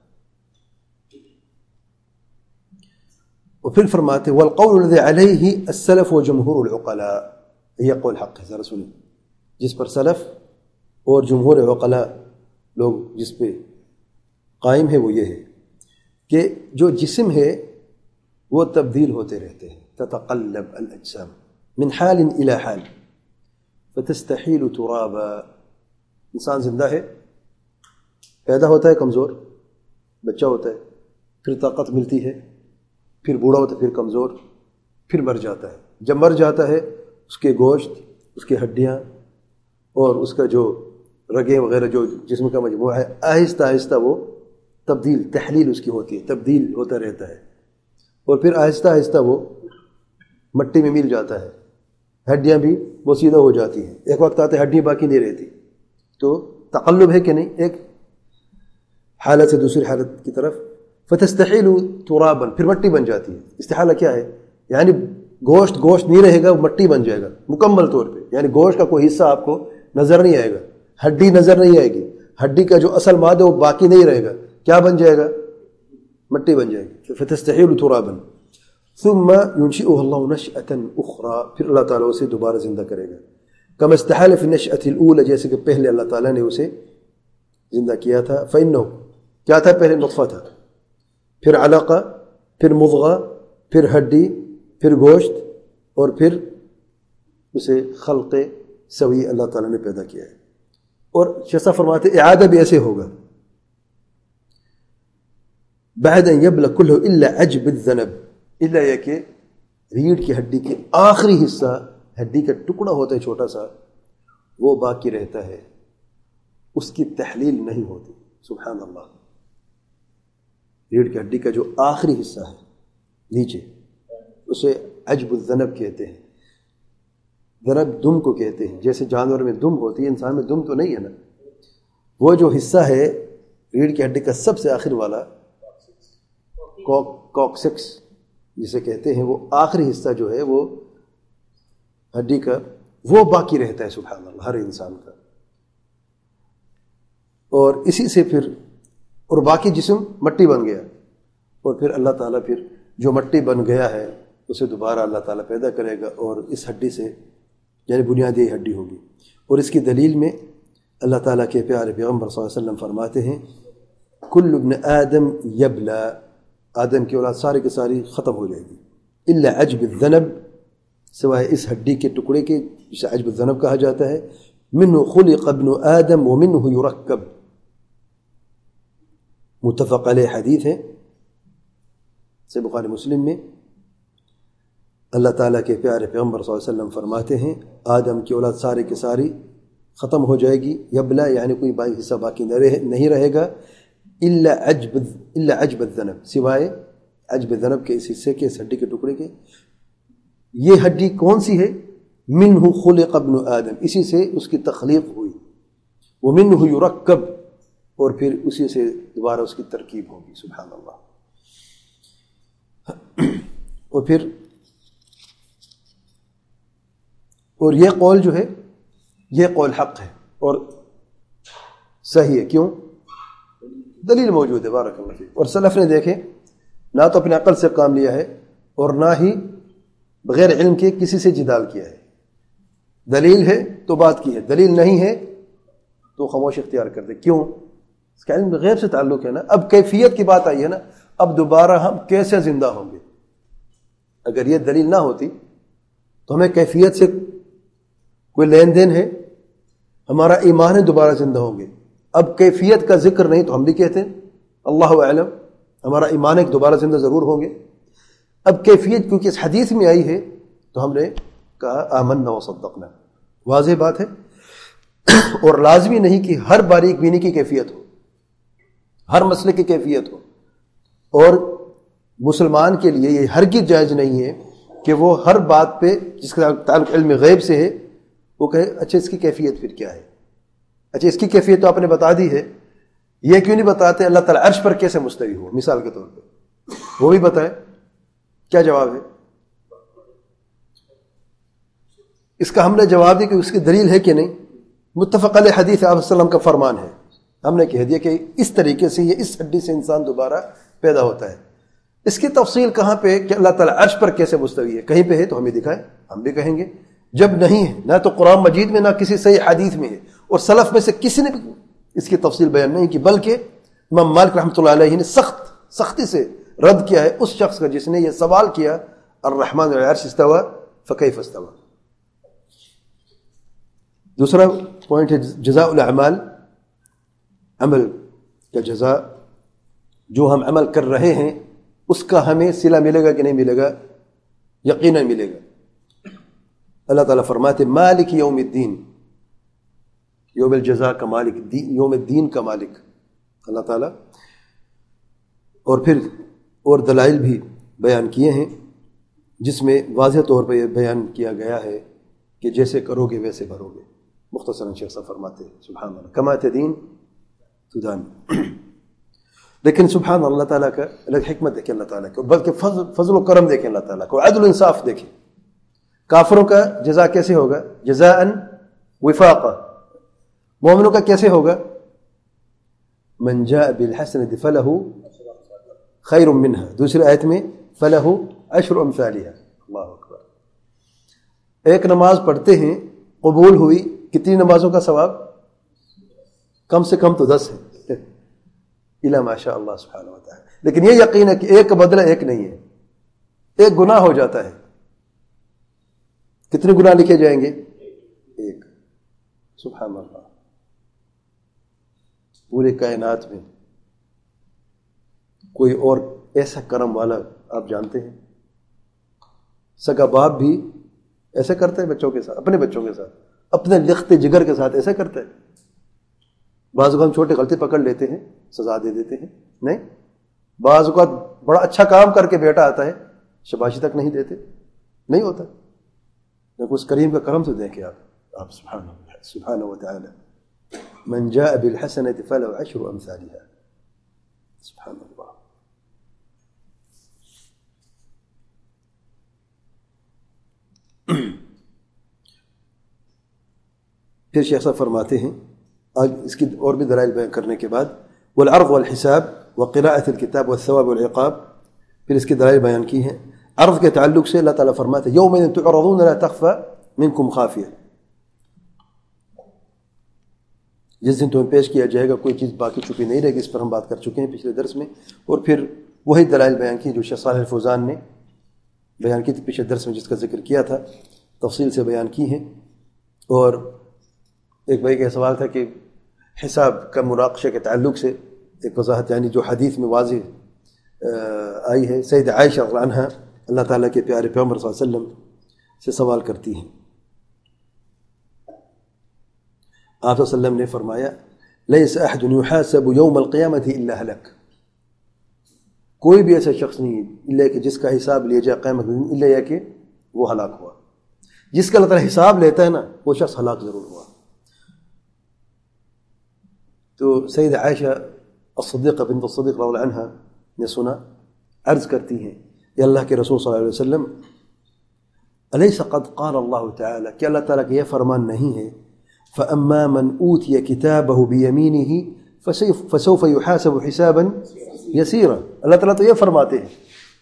اور پھر فرماتے والقول الذي عليه السلف وجمهور العقلاء، یہ قول حق ہے، ذرا سنیں، جس پر سلف اور جمہور عقلاء لوگ جس پہ قائم ہے وہ یہ ہے کہ جو جسم ہے وہ تبدیل ہوتے رہتے ہیں. تتقلب الاجسام من حال الى حال فتستحيل ترابا. انسان زندہ ہے، پیدا ہوتا ہے کمزور، بچہ ہوتا ہے، پھر طاقت ملتی ہے، پھر بوڑھا ہوتا ہے، پھر کمزور، پھر مر جاتا ہے. جب مر جاتا ہے اس کے گوشت، اس کی ہڈیاں اور اس کا جو رگیں وغیرہ جو جسم کا مجموعہ ہے آہستہ آہستہ وہ تبدیل تحلیل اس کی ہوتی ہے، تبدیل ہوتا رہتا ہے. اور پھر آہستہ آہستہ وہ مٹی میں مل جاتا ہے، ہڈیاں بھی وہ سیدھا ہو جاتی ہیں. ایک وقت آتا ہے ہڈیاں باقی نہیں رہتی. تو تقلب ہے کہ نہیں، ایک حالت سے دوسری حالت کی طرف. فتستحیل ترابا، پھر مٹی بن جاتی ہے. استحالہ کیا ہے؟ یعنی گوشت گوشت نہیں رہے گا، مٹی بن جائے گا مکمل طور پہ. یعنی گوشت کا کوئی حصہ آپ کو نظر نہیں آئے گا، ہڈی نظر نہیں آئے گی، ہڈی کا جو اصل مادہ وہ باقی نہیں رہے گا. کیا بن جائے گا؟ مٹی بن جائے گی. فتستحیل ترابا ثم ينشئه الله نشأة اخرى، پھر اللہ تعالیٰ اسے دوبارہ زندہ کرے گا. كما استحال في النشأة الأولى، جیسے کہ پہلے اللہ تعالیٰ نے اسے زندہ کیا تھا. فإنه کیا تھا؟ پہلے نطفہ تھا، پھر علقہ، پھر مضغہ، پھر ہڈی، پھر گوشت، اور پھر اسے خلق سوی اللہ تعالیٰ نے پیدا کیا ہے. اور شیخ فرماتے اعادہ بھی ایسے ہوگا. بعد ان يبلغ كله الا عجب الذنب، الا یہ کہ ریڑھ کی ہڈی کے آخری حصہ، ہڈی کا ٹکڑا ہوتا ہے چھوٹا سا، وہ باقی رہتا ہے، اس کی تحلیل نہیں ہوتی. سبحان اللہ. ریڑھ کی ہڈی کا جو آخری حصہ ہے نیچے، اسے عجب الذنب کہتے ہیں. ذنب دم کو کہتے ہیں. جیسے جانور میں دم ہوتی ہے، انسان میں دم تو نہیں ہے نا. وہ جو حصہ ہے ریڑھ کی ہڈی کا سب سے آخر والا، کوکسکس جسے کہتے ہیں، وہ آخری حصہ جو ہے وہ ہڈی کا، وہ باقی رہتا ہے. سبحان اللہ، ہر انسان کا. اور اسی سے پھر اور باقی جسم مٹی بن گیا. اور پھر اللہ تعالیٰ پھر جو مٹی بن گیا ہے اسے دوبارہ اللہ تعالیٰ پیدا کرے گا، اور اس ہڈی سے یعنی بنیادی ہڈی ہوگی. اور اس کی دلیل میں اللہ تعالیٰ کے پیارے پیغمبر صلی اللہ علیہ وسلم فرماتے ہیں کل ابن آدم یبلا، آدم کی اولاد سارے کے ساری ختم ہو جائے گی، الا عجب الذنب، سوائے اس ہڈی کے ٹکڑے کے جسے عجب الذنب کہا جاتا ہے. منہ خلق ابن آدم ومنہ یرکب، متفق علیہ حدیث ہے سے بخاری مسلم میں. اللہ تعالیٰ کے پیارے پیغمبر صلی اللہ علیہ وسلم فرماتے ہیں آدم کی اولاد سارے کی ساری ختم ہو جائے گی، یبلا یعنی کوئی باقی حصہ باقی نہیں رہے گا، الا عجب الا عجب الذنب، سوائے عجب الذنب کے اس حصے کے، اس ہڈی کے ٹکڑے کے۔ یہ ہڈی کون سی ہے؟ منہ خلق ابن آدم، اسی سے اس کی تخلیق ہوئی، ومنہ یرکب، اور پھر اسی سے دوبارہ اس کی ترکیب ہوگی، سبحان اللہ۔ اور پھر اور یہ قول جو ہے یہ قول حق ہے اور صحیح ہے، کیوں؟ دلیل موجود ہے، بارک اللہ فیک۔ اور سلف نے دیکھے نہ تو اپنے عقل سے کام لیا ہے اور نہ ہی بغیر علم کے کسی سے جدال کیا ہے، دلیل ہے تو بات کی ہے، دلیل نہیں ہے تو خاموش اختیار کر دے۔ کیوں؟ اس کا علم غیب سے تعلق ہے نا۔ اب کیفیت کی بات آئی ہے نا، اب دوبارہ ہم کیسے زندہ ہوں گے؟ اگر یہ دلیل نہ ہوتی تو ہمیں کیفیت سے کوئی لین دین ہے؟ ہمارا ایمان ہے دوبارہ زندہ ہوں گے۔ اب کیفیت کا ذکر نہیں تو ہم بھی کہتے ہیں اللہ اعلم، ہمارا ایمان ہے کہ دوبارہ زندہ ضرور ہوں گے۔ اب کیفیت کیونکہ اس حدیث میں آئی ہے تو ہم نے کہا آمنا وصدقنا، واضح بات ہے۔ اور لازمی نہیں کہ ہر باریک بینی کی کیفیت ہو، ہر مسئلے کی کیفیت ہو، اور مسلمان کے لیے یہ ہرگز جائز نہیں ہے کہ وہ ہر بات پہ جس کا تعلق علم غیب سے ہے وہ کہے اچھا اس کی کیفیت پھر کیا ہے؟ اچھا اس کی کیفیت تو آپ نے بتا دی ہے، یہ کیوں نہیں بتاتے اللہ تعالیٰ عرش پر کیسے مستوی ہو مثال کے طور پہ؟ وہ بھی بتائے، کیا جواب ہے اس کا؟ ہم نے جواب دیا کہ اس کی دلیل ہے کہ نہیں، متفق علیہ حدیث آپ وسلم کا فرمان ہے، ہم نے کہہ دیا کہ اس طریقے سے یہ اس ہڈی سے انسان دوبارہ پیدا ہوتا ہے۔ اس کی تفصیل کہاں پہ کہ اللہ تعالیٰ عرش پر کیسے مستوی ہے؟ کہیں پہ ہے تو ہمیں دکھائے، ہم بھی کہیں گے۔ جب نہیں ہے، نہ تو قرآن مجید میں نہ کسی صحیح حدیث میں ہے، اور سلف میں سے کسی نے بھی اس کی تفصیل بیان نہیں کی، بلکہ امام مالک رحمۃ اللہ علیہ نے سخت سختی سے رد کیا ہے اس شخص کا جس نے یہ سوال کیا الرحمن علی العرش استوى فکیف استوى۔ دوسرا پوائنٹ ہے جزاء الاعمال، عمل کا جزا، جو ہم عمل کر رہے ہیں اس کا ہمیں صلہ ملے گا کہ نہیں ملے گا؟ یقیناً ملے گا۔ اللہ تعالیٰ فرماتے مالک یوم الدین، یوم الجزاء کا مالک، یوم الدین کا مالک اللہ تعالیٰ۔ اور پھر اور دلائل بھی بیان کیے ہیں جس میں واضح طور پہ یہ بیان کیا گیا ہے کہ جیسے کرو گے ویسے بھرو گے۔ مختصراً شیخ صاحب فرماتے ہیں سبحان اللہ کما تدین تدان۔ لیکن سبحان اللہ تعالیٰ کا الگ حکمت دیکھیں اللہ تعالیٰ کو، بلکہ فضل فضل و کرم دیکھیں اللہ تعالیٰ کو، عدل و انصاف دیکھیں۔ کافروں کا جزا کیسے ہوگا؟ جزاء وفاقا۔ مومنوں کا کیسے ہوگا؟ من جاء بالحسنۃ فلہ خیر منہا، دوسری آیت میں فلہ عشر امثالها۔ اللہ اکبر۔ ایک نماز پڑھتے ہیں قبول ہوئی، کتنی نمازوں کا ثواب؟ کم سے کم تو دس ہے، الا ماشاء اللہ سبحانہ وتعالی۔ لیکن یہ یقین ہے کہ ایک کا بدلہ ایک نہیں ہے، ایک گناہ ہو جاتا ہے، کتنے گناہ لکھے جائیں گے؟ ایک۔ سبحان اللہ۔ پورے کائنات میں کوئی اور ایسا کرم والا آپ جانتے ہیں؟ سگا باپ بھی ایسا کرتا ہے بچوں کے ساتھ، اپنے بچوں کے ساتھ، اپنے لخت جگر کے ساتھ ایسا کرتا ہے؟ بعض اوقات ہم چھوٹے غلطی پکڑ لیتے ہیں سزا دے دیتے ہیں، نہیں، بعض اوقات بڑا اچھا کام کر کے بیٹا آتا ہے شاباشی تک نہیں دیتے، نہیں ہوتا۔ لیکن اس کریم کا کرم سے دیکھیں آپ آپ سبحانہ اللہ سبحانہ وتعالی من جاء بالحسنۃ فلہ عشر امثالها، سبحان اللہ۔ پھر شیخ صاحب فرماتے ہیں آج اس کی اور بھی دلائل بیان کرنے کے بعد والعرض والحساب وقراءة الكتاب والثواب والعقاب، پھر اس کی دلائل بیان کی ہیں۔ عرض کے تعلق سے اللہ تعالیٰ فرماتے ہیں یوم تعرضون لا تخفى منکم خافیہ، جس دن تمہیں پیش کیا جائے گا کوئی چیز باقی چھپی نہیں رہے گی، اس پر ہم بات کر چکے ہیں پچھلے درس میں۔ اور پھر وہی دلائل بیان کی جو شیخ صالح الفوزان نے بیان کی تھی پچھلے درس میں، جس کا ذکر کیا تھا، تفصیل سے بیان کی ہیں۔ اور ایک بھائی کا سوال تھا کہ حساب کا مناقشے کے تعلق سے ایک وضاحت، یعنی جو حدیث میں واضح آئی ہے، سید عائشہ رضی اللہ عنہا اللہ تعالیٰ کے پیارے پیغمبر صلی اللہ علیہ وسلم سے سوال کرتی ہیں. آپ صلی اللہ علیہ وسلم نے فرمایا لیس احد یحاسب یوم القیامت الا ہلک. کوئی بھی ایسا شخص نہیں الا کہ جس کا حساب لیا جائے قیامت کے دن الا یہ کہ وہ ہلاک ہوا. جس کا اللہ تعالیٰ حساب لیتا ہے نا وہ شخص ہلاک ضرور ہوا. تو سید عائشہ الصدیقہ بنت الصدیق رضی اللہ عنہا نے سنا، عرض کرتی ہیں کہ اللہ کے رسول صلی اللہ علیہ وسلم الیس قد قال اللہ تعالی، کہ اللہ تعالیٰ کا یہ فرمان نہیں ہے فَأَمَّا مَنْ أُوتِيَ كِتَابَهُ بِيَمِينِهِ فَسَوْفَ يُحَاسَبُ حِسَابًا يَسِيرًا. اللہ تعالیٰ تو یہ فرماتے ہیں،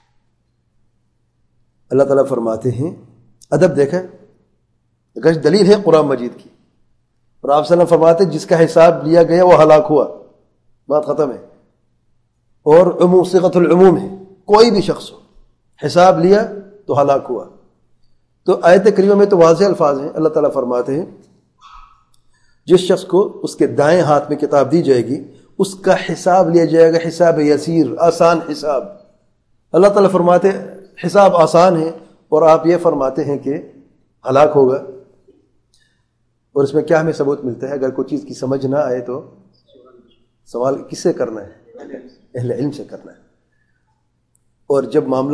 اللہ تعالیٰ فرماتے ہیں، ادب دیکھیں، دلیل ہے قرآن مجید کی، اور آپ صلی اللہ علیہ وسلم فرماتے ہیں جس کا حساب لیا گیا وہ ہلاک ہوا، بات ختم ہے. اور عموم صيغۃ العموم ہے، کوئی بھی شخص ہو حساب لیا تو ہلاک ہوا. تو آیت کریمہ میں تو واضح الفاظ ہیں. اللہ تعالیٰ فرماتے ہیں جس شخص کو اس کے دائیں ہاتھ میں کتاب دی جائے گی اس کا حساب لیا جائے گا حساب یسیر، آسان حساب. اللہ تعالیٰ فرماتے حساب آسان ہے اور آپ یہ فرماتے ہیں کہ ہلاک ہوگا. اور اس میں کیا ہمیں ثبوت ملتا ہے؟ اگر کوئی چیز کی سمجھ نہ آئے تو سوال کس سے کرنا ہے؟ اہل علم سے کرنا ہے. اور جب معاملہ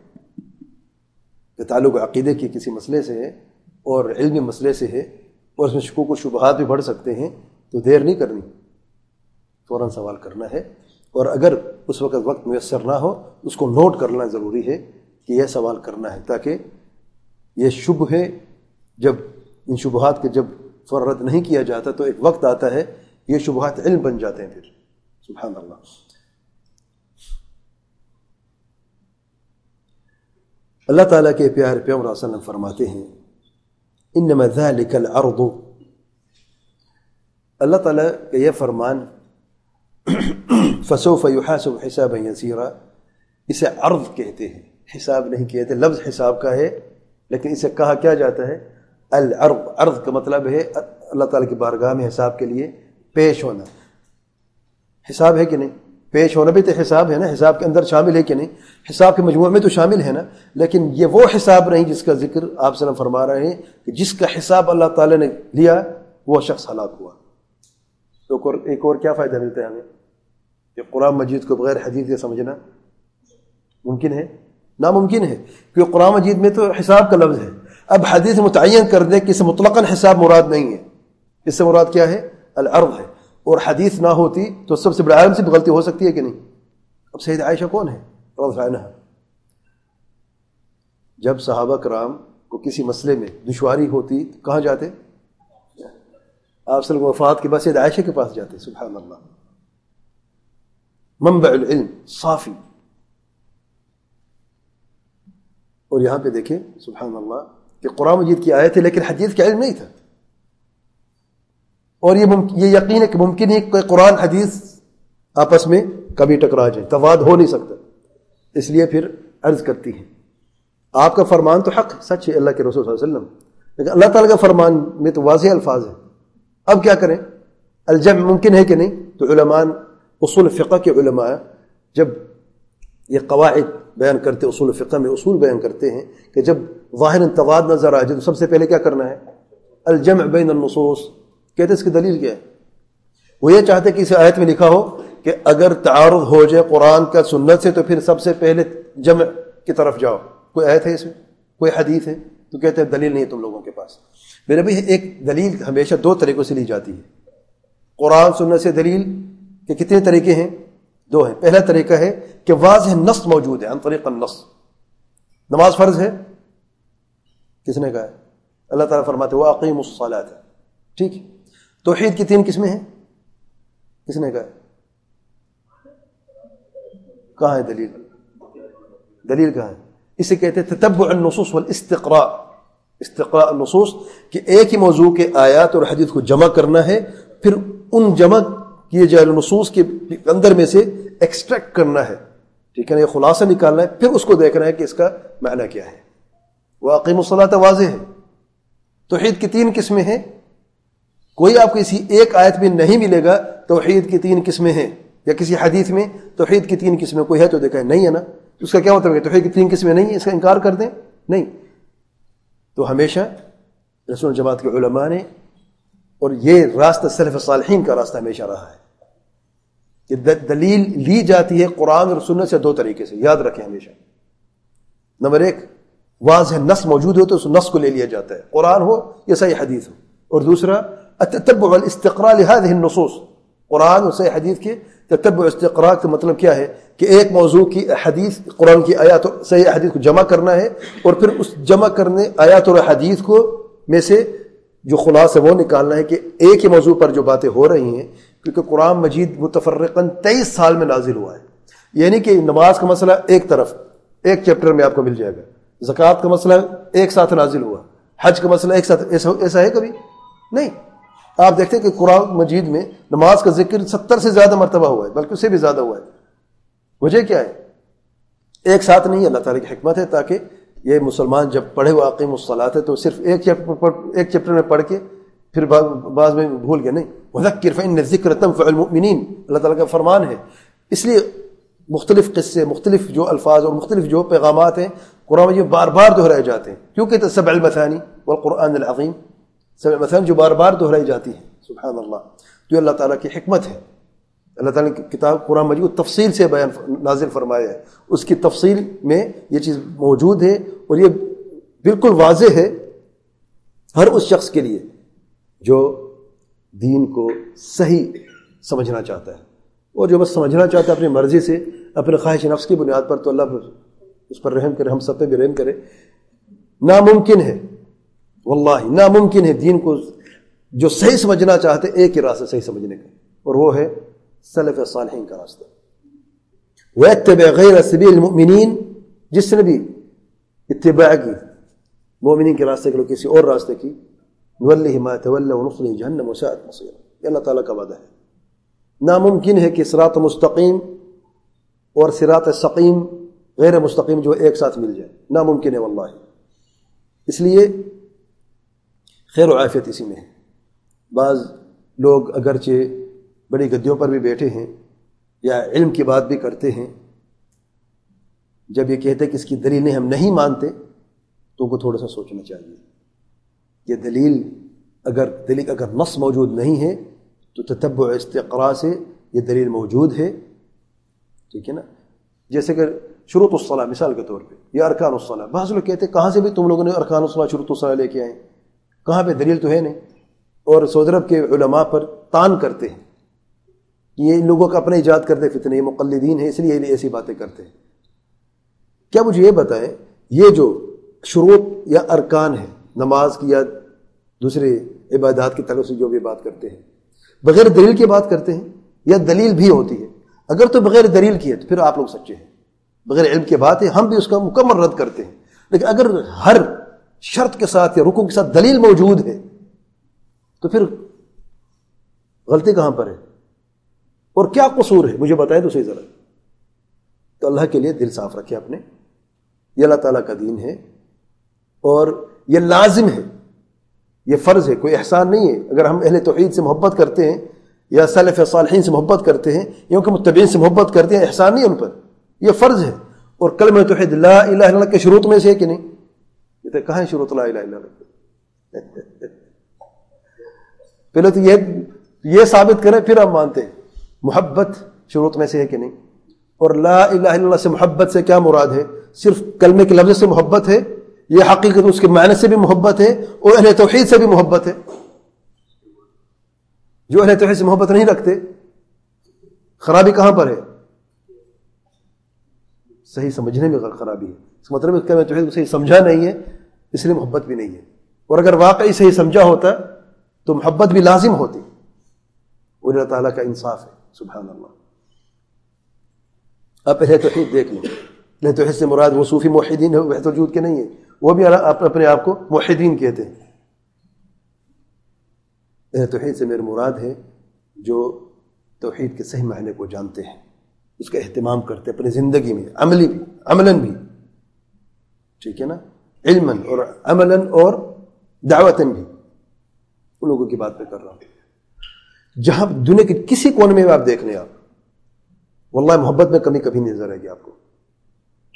کے تعلق عقیدے کے کسی مسئلے سے ہے اور علمی مسئلے سے ہے اور اس میں شکوک و شبہات بھی بڑھ سکتے ہیں تو دیر نہیں کرنی، فوراً سوال کرنا ہے. اور اگر اس وقت وقت میسر نہ ہو اس کو نوٹ کرنا ضروری ہے کہ یہ سوال کرنا ہے، تاکہ یہ شبہ ہے جب ان شبہات کے جب فوراً رد نہیں کیا جاتا تو ایک وقت آتا ہے یہ شبہات علم بن جاتے ہیں. پھر سبحان اللہ. اللہ تعالیٰ کے پیارے پیغمبر صلی اللہ علیہ وسلم فرماتے ہیں انما ذلك العرض. اللہ تعالیٰ کا یہ فرمان فسوف يحاسب حسابا يسيرا، اسے عرض کہتے ہیں، حساب نہیں کہتے. لفظ حساب کا ہے لیکن اسے کہا کیا جاتا ہے العرض. عرض کا مطلب ہے اللہ تعالیٰ کی بارگاہ میں حساب کے لیے پیش ہونا. حساب ہے کہ نہیں؟ پیش ہونا بھی تو حساب ہے نا، حساب کے اندر شامل ہے کہ نہیں؟ حساب کے مجموعے میں تو شامل ہے نا. لیکن یہ وہ حساب نہیں جس کا ذکر آپ صلی اللہ علیہ وسلم فرما رہے ہیں کہ جس کا حساب اللہ تعالیٰ نے لیا وہ شخص ہلاک ہوا. تو ایک اور کیا فائدہ ملتا ہے ہمیں کہ قرآن مجید کو بغیر حدیث سے سمجھنا ممکن ہے؟ ناممکن ہے، کیونکہ قرآن مجید میں تو حساب کا لفظ ہے. اب حدیث متعین کر دیں کہ اس سے مطلقاً حساب مراد نہیں ہے، اس سے مراد کیا ہے؟ العرض ہے. اور حدیث نہ ہوتی تو سب سے بڑا عالم سے بھی غلطی ہو سکتی ہے کہ نہیں؟ اب سید عائشہ کون ہے رضی اللہ عنہا؟ جب صحابہ کرام کو کسی مسئلے میں دشواری ہوتی تو کہاں جاتے؟ آپ صلی اللہ وفات کے بعد سید عائشہ کے پاس جاتے. سبحان اللہ، منبع العلم صافی. اور یہاں پہ دیکھیں سبحان اللہ کہ قرآن مجید کی آیت ہے لیکن حدیث کا علم نہیں تھا. اور یہ یہ یقین ہے کہ ممکن ہے کہ قرآن حدیث آپس میں کبھی ٹکرا جائے، تواد ہو نہیں سکتا. اس لیے پھر عرض کرتی ہیں آپ کا فرمان تو حق سچ ہے اللہ کے رسول صلی اللہ علیہ وسلم، لیکن اللہ تعالیٰ کا فرمان میں تو واضح الفاظ ہیں. اب کیا کریں؟ الجمع ممکن ہے کہ نہیں؟ تو علماء اصول فقہ کے علماء جب یہ قواعد بیان کرتے، اصول فقہ میں اصول بیان کرتے ہیں کہ جب ظاہر تضاد نظر آ جائے تو سب سے پہلے کیا کرنا ہے؟ الجمع بین النصوص. کہتے اس کی دلیل کیا ہے؟ وہ یہ چاہتے کہ اس آیت میں لکھا ہو کہ اگر تعارض ہو جائے قرآن کا سنت سے تو پھر سب سے پہلے جمع کی طرف جاؤ. کوئی آیت ہے اس میں؟ کوئی حدیث ہے؟ تو کہتے ہیں دلیل نہیں ہے تم لوگوں کے پاس. میرے بھائی ایک دلیل ہمیشہ دو طریقوں سے لی جاتی ہے. قرآن سنت سے دلیل کے کتنے طریقے ہیں؟ دو ہیں. پہلا طریقہ ہے کہ واضح نص موجود ہے، عن طریق النص. نماز فرض ہے، کس نے کہا ہے؟ اللہ تعالیٰ فرماتے وَأَقِيمُوا الصَّلَاةَ. ٹھیک. توحید کی تین قسمیں ہیں، کس نے کہا ہے؟ کہاں ہے دلیل؟ دلیل کہاں ہے؟ اسے کہتے ہیں تتبع النصوص والاستقراء. استقراء النصوص کہ ایک ہی موضوع کے آیات اور حدیث کو جمع کرنا ہے، پھر ان جمع کیے جائے نصوص کے اندر میں سے ایکسٹریکٹ کرنا ہے، ٹھیک ہے نا، یہ خلاصہ نکالنا ہے، پھر اس کو دیکھنا ہے کہ اس کا معنی کیا ہے. وَأَقِيمُوا الصَّلَاةَ واضح ہے. توحید کی تین قسمیں ہیں، کوئی آپ کو اسی ایک آیت میں نہیں ملے گا توحید کی تین قسمیں ہیں، یا کسی حدیث میں توحید کی تین قسمیں کوئی ہے تو دیکھا ہے نہیں ہے نا. اس کا کیا مطلب ہے توحید کی تین قسمیں نہیں ہیں، اس کا انکار کر دیں؟ نہیں. تو ہمیشہ رسول جماعت کے علماء نے، اور یہ راستہ سلف صالحین کا راستہ ہمیشہ رہا ہے کہ دلیل لی جاتی ہے قرآن اور سنت سے دو طریقے سے، یاد رکھیں ہمیشہ. نمبر ایک، واضح نص موجود ہو تو اس نص کو لے لیا جاتا ہے، قرآن ہو یا صحیح حدیث ہو. اور دوسرا التتبع والاستقراء لهذه النصوص، قرآن اور صحیح حدیث کے تتبع و استقراء کا مطلب کیا ہے کہ ایک موضوع کی حدیث، قرآن کی آیات اور صحیح حدیث کو جمع کرنا ہے، اور پھر اس جمع کرنے آیات اور حدیث کو میں سے جو خلاصہ وہ نکالنا ہے کہ ایک ہی موضوع پر جو باتیں ہو رہی ہیں. کیونکہ قرآن مجید متفرقاً تیئیس سال میں نازل ہوا ہے، یعنی کہ نماز کا مسئلہ ایک طرف ایک چیپٹر میں آپ کو مل جائے گا، زکوٰۃ کا مسئلہ ایک ساتھ نازل ہوا، حج کا مسئلہ ایک ساتھ. ایسا ایسا ہے کبھی نہیں. آپ دیکھتے ہیں کہ قرآن مجید میں نماز کا ذکر ستر سے زیادہ مرتبہ ہوا ہے، بلکہ اس سے بھی زیادہ ہوا ہے. وجہ کیا ہے؟ ایک ساتھ نہیں، اللہ تعالیٰ کی حکمت ہے تاکہ یہ مسلمان جب پڑھے وہ اقیم الصلاۃ ہے تو صرف ایک چیپٹر ایک چیپٹر میں پڑھ کے پھر بعض میں بھول گئے. نہیں، وذکر فإن الذکر تنفع المؤمنین، اللہ تعالیٰ کا فرمان ہے. اس لیے مختلف قصے، مختلف جو الفاظ اور مختلف جو پیغامات ہیں قرآن میں یہ بار بار دہرائے جاتے ہیں. کیونکہ تو سبع المثانی والقرآن العظیم، سبع مثانی جو بار بار دہرائی جاتی ہیں. سبحان اللہ، تو اللہ تعالیٰ کی حکمت ہے. اللہ تعالیٰ کی کتاب قرآن مجید تفصیل سے بیان نازل فرمایا ہے، اس کی تفصیل میں یہ چیز موجود ہے، اور یہ بالکل واضح ہے ہر اس شخص کے لیے جو دین کو صحیح سمجھنا چاہتا ہے. اور جو بس سمجھنا چاہتا ہے اپنی مرضی سے، اپنے خواہش نفس کی بنیاد پر، تو اللہ اس پر رحم کرے، ہم سب پہ بھی رحم کرے. ناممکن ہے، واللہ ناممکن ہے دین کو جو صحیح سمجھنا چاہتے ایک ہی راستہ صحیح سمجھنے کا، اور وہ ہے سلف صالحین کا راستہ. وَيَتَّبِعْ غَيْرَ سَبِيلِ الْمُؤْمِنِينَ، جس نے بھی اتباع کی مومنین کے راستے کے لوگ کسی اور راستے کی، نُوَلِّهِ مَا تَوَلَّى وَنُصْلِهِ جَهَنَّمَ وَسَاءَتْ مَصِيرًا، یہ اللہ تعالیٰ کا وعدہ ہے. ناممکن ہے کہ صراط مستقیم اور صراط سقیم غیر مستقیم جو ایک ساتھ مل جائے، ناممکن ہے واللہ. اس لیے خیر و عافیت اسی میں ہے. بعض لوگ اگرچہ بڑی گدیوں پر بھی بیٹھے ہیں یا علم کی بات بھی کرتے ہیں، جب یہ کہتے ہیں کہ اس کی دلیلیں ہم نہیں مانتے تو ان کو تھوڑا سا سوچنا چاہیے. یہ دلیل اگر دلیل اگر نص موجود نہیں ہے تو تتبع استقراء سے یہ دلیل موجود ہے. ٹھیک ہے نا؟ جیسے کہ شروط الصلاۃ مثال کے طور پہ، یا ارکان الصلاۃ، بعض لوگ کہتے ہیں کہاں سے بھی تم لوگوں نے ارکان الصلاۃ شروط الصلاۃ لے کے آئے، کہاں پہ دلیل تو ہے نہیں. اور سعودی عرب کے علماء پر تان کرتے ہیں کہ یہ ان لوگوں کا اپنے ایجاد کرتے فتنے، یہ مقلدین ہیں اس لیے ایسی باتیں کرتے ہیں. کیا مجھے یہ بتائیں، یہ جو شروط یا ارکان ہے نماز کی یا دوسرے عبادات کے تعلق سے جو بھی بات کرتے ہیں، بغیر دلیل کی بات کرتے ہیں یا دلیل بھی ہوتی ہے؟ اگر تو بغیر دلیل کی ہے تو پھر آپ لوگ سچے ہیں، بغیر علم کی بات ہے، ہم بھی اس کا مکمل رد کرتے ہیں. لیکن اگر ہر شرط کے ساتھ یا رکوع کے ساتھ دلیل موجود ہے تو پھر غلطی کہاں پر ہے اور کیا قصور ہے؟ مجھے بتائیں تو صحیح ذرا. تو اللہ کے لیے دل صاف رکھے اپنے، یہ اللہ تعالیٰ کا دین ہے اور یہ لازم ہے، یہ فرض ہے، کوئی احسان نہیں ہے. اگر ہم اہل توحید سے محبت کرتے ہیں یا سلف صالحین سے محبت کرتے ہیں یا ان کے متبعین سے محبت کرتے ہیں، احسان نہیں ان پر، یہ فرض ہے. اور کلمہ توحید لا الہ الا اللہ کے شروط میں سے ہے کہ نہیں؟ یہ تو کہاں ہے شروط لا الہ الا اللہ؟ پہلے تو یہ یہ ثابت کریں پھر ہم مانتے ہیں. محبت شروط میں سے ہے کہ نہیں؟ اور لا الہ الا اللہ سے محبت سے کیا مراد ہے؟ صرف کلمے کے لفظ سے محبت ہے، یہ حقیقت اس کے معنی سے بھی محبت ہے اور اہل توحید سے بھی محبت ہے. جو اہل توحید سے محبت نہیں رکھتے، خرابی کہاں پر ہے؟ صحیح سمجھنے میں خرابی ہے. اس مطلب ہے کہ توحید کو صحیح سمجھا نہیں ہے، اس لیے محبت بھی نہیں ہے. اور اگر واقعی صحیح سمجھا ہوتا تو محبت بھی لازم ہوتی. اور اللہ تعالیٰ کا انصاف ہے، سبحان اللہ. آپ اہل توحید دیکھ لیں، اہل توحید سے مراد وہ صوفی موحدین ہے، وحدت الوجود کے نہیں ہے، وہ بھی اپنے آپ کو موحدین کہتے ہیں. اہل توحید سے میرے مراد ہے جو توحید کے صحیح معنی کو جانتے ہیں، اس کا اہتمام کرتے ہیں اپنی زندگی میں، عملی بھی عملاً بھی. ٹھیک ہے نا؟ علماً اور عملاً اور دعوتاً بھی. ان لوگوں کی بات پہ کر رہا ہوں جہاں دنیا کے کسی کونے میں آپ دیکھ لیں، آپ واللہ محبت میں کمی کبھی نہیں نظر آئے گی آپ کو.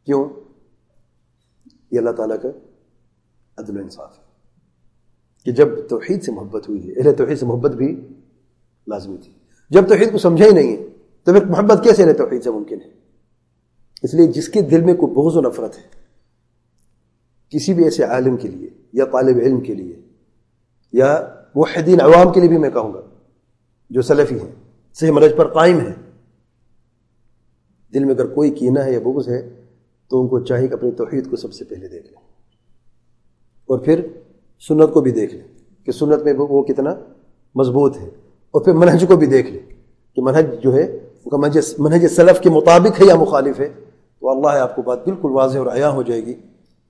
کیوں؟ یہ اللہ تعالیٰ کا عدل و انصاف ہے کہ جب توحید سے محبت ہوئی ہے، اہل توحید سے محبت بھی لازمی تھی، جب توحید کو سمجھا ہی نہیں ہے تو پھر محبت کیسے اہل توحید سے ممکن ہے؟ اس لیے جس کے دل میں کوئی بغض و نفرت ہے کسی بھی ایسے عالم کے لیے یا طالب علم کے لیے یا موحدین عوام کے لیے بھی میں کہوں گا جو سلفی ہیں، صحیح منہج پر قائم ہیں، دل میں اگر کوئی کینہ ہے یا بغض ہے تو ان کو چاہیے کہ اپنی توحید کو سب سے پہلے دیکھ لیں اور پھر سنت کو بھی دیکھ لیں کہ سنت میں وہ کتنا مضبوط ہے، اور پھر منہج کو بھی دیکھ لیں کہ منہج جو ہے منہج سلف کے مطابق ہے یا مخالف ہے، تو اللہ آپ کو بات بالکل واضح اور عیاں ہو جائے گی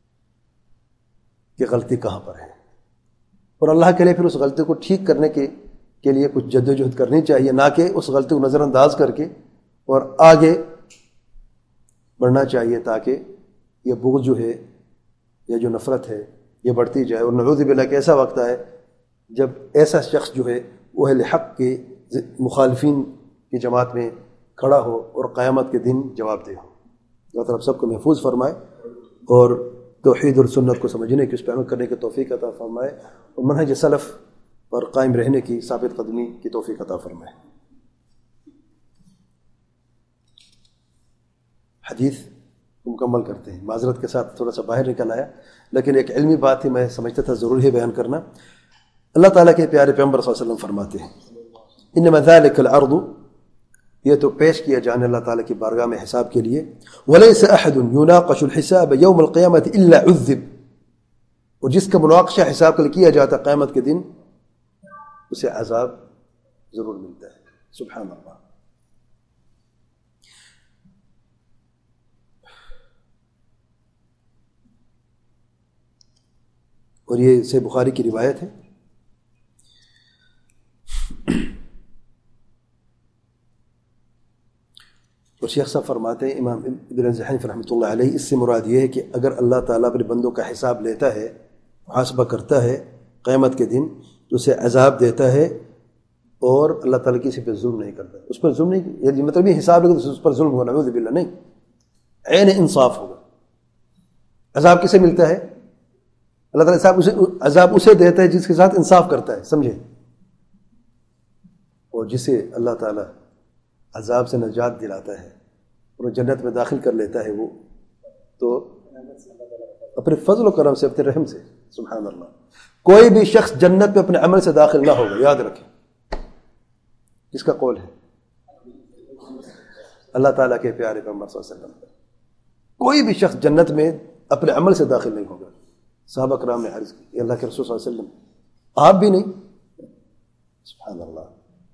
کہ غلطی کہاں پر ہے، اور اللہ کے لیے پھر اس غلطی کو ٹھیک کرنے کے کے لیے کچھ جد و جہد کرنی چاہیے، نہ کہ اس غلطی کو نظر انداز کر کے اور آگے بڑھنا چاہیے تاکہ یہ بغض جو ہے یا جو نفرت ہے یہ بڑھتی جائے۔ اور نعوذ باللہ کہ ایسا وقت آئے جب ایسا شخص جو ہے وہ اہل حق کے مخالفین کی جماعت میں کھڑا ہو اور قیامت کے دن جواب دہ ہو۔ اللہ تعالیٰ سب کو محفوظ فرمائے اور توحید اور سنت کو سمجھنے کی، اس پہ عمل کرنے کی توفیق عطا فرمائے، اور منہج سلف پر قائم رہنے کی ثابت قدمی کی توفیق عطا فرمائے۔ حدیث مکمل کرتے ہیں، معذرت کے ساتھ تھوڑا سا باہر نکل آیا، لیکن ایک علمی بات تھی، میں سمجھتا تھا ضروری ہے بیان کرنا۔ اللہ تعالیٰ کے پیارے پیغمبر صلی اللہ علیہ وسلم فرماتے ہیں انما ذلك العرض، یہ تو پیش کیا جانے اللہ تعالیٰ کی بارگاہ میں حساب کے لیے، وليس احد يناقش الحساب يوم القيامة الا عذب، اور جس کا مناقشہ حساب کل کیا جاتا قیامت کے دن اسے عذاب ضرور ملتا ہے۔ سبحان اللہ۔ اور یہ سے بخاری کی روایت ہے۔ اور شیخ صاحب فرماتے ہیں، امام ابن الجحنی رحمۃ اللہ علیہ، اس سے مراد یہ ہے کہ اگر اللہ تعالیٰ اپنے بندوں کا حساب لیتا ہے، محاسبہ کرتا ہے قیامت کے دن، تو اسے عذاب دیتا ہے، اور اللہ تعالیٰ کسی پہ ظلم نہیں کرتا، اس پر ظلم نہیں، یہ مطلب یہ حساب لے تو اس پر ظلم ہوگا، نعوذ باللہ، نہیں، عین انصاف ہوگا۔ عذاب کسے ملتا ہے؟ اللہ تعالیٰ صاحب اسے عذاب اسے دیتا ہے جس کے ساتھ انصاف کرتا ہے، سمجھے، اور جسے اللہ تعالیٰ عذاب سے نجات دلاتا ہے اور جنت میں داخل کر لیتا ہے، وہ تو اپنے فضل و کرم سے، اپنے رحم سے۔ سبحان اللہ۔ کوئی بھی شخص جنت میں اپنے عمل سے داخل نہ ہوگا، یاد رکھیں، اس کا قول ہے اللہ تعالیٰ کے پیارے پیغمبر صلی اللہ علیہ وسلم، کوئی بھی شخص جنت میں اپنے عمل سے داخل نہیں ہوگا۔ صحابہ کرام نے عرض کی، اللہ کے رسول صلی اللہ علیہ وسلم آپ بھی نہیں؟ سبحان اللہ۔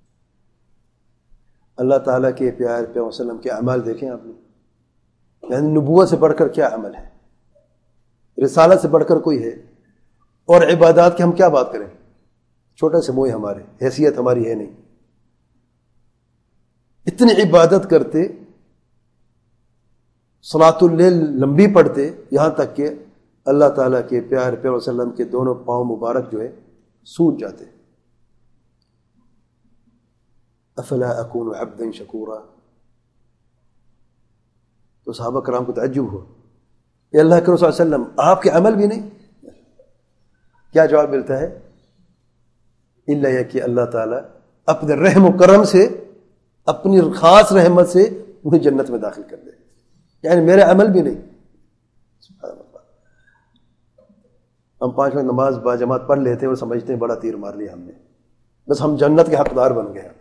اللہ تعالیٰ کے پیارے پیغمبر وسلم کے اعمال دیکھیں آپ نے، یعنی نبوت سے بڑھ کر کیا عمل ہے، رسالت سے بڑھ کر کوئی ہے، اور عبادات کی ہم کیا بات کریں، چھوٹا سے موئے، ہمارے حیثیت ہماری ہے نہیں، اتنی عبادت کرتے، صلاۃ اللیل لمبی پڑھتے، یہاں تک کہ اللہ تعالیٰ کے پیارے پیغمبر وسلم کے دونوں پاؤں مبارک جو ہے سوج جاتے۔ افلا اکون عبدا شکورا، تو صحابہ کرام کو تعجب ہوا، یہ اللہ کے رسول صلی اللہ علیہ وسلم آپ کے عمل بھی نہیں؟ کیا جواب ملتا ہے؟ الا یہ کہ اللہ تعالیٰ اپنے رحم و کرم سے، اپنی خاص رحمت سے مجھے جنت میں داخل کر دے، یعنی میرے عمل بھی نہیں۔ سبحان اللہ۔ ہم پانچ وقت نماز با جماعت پڑھ لیتے ہیں اور سمجھتے ہیں بڑا تیر مار لیا ہم نے، بس ہم جنت کے حقدار بن گئے۔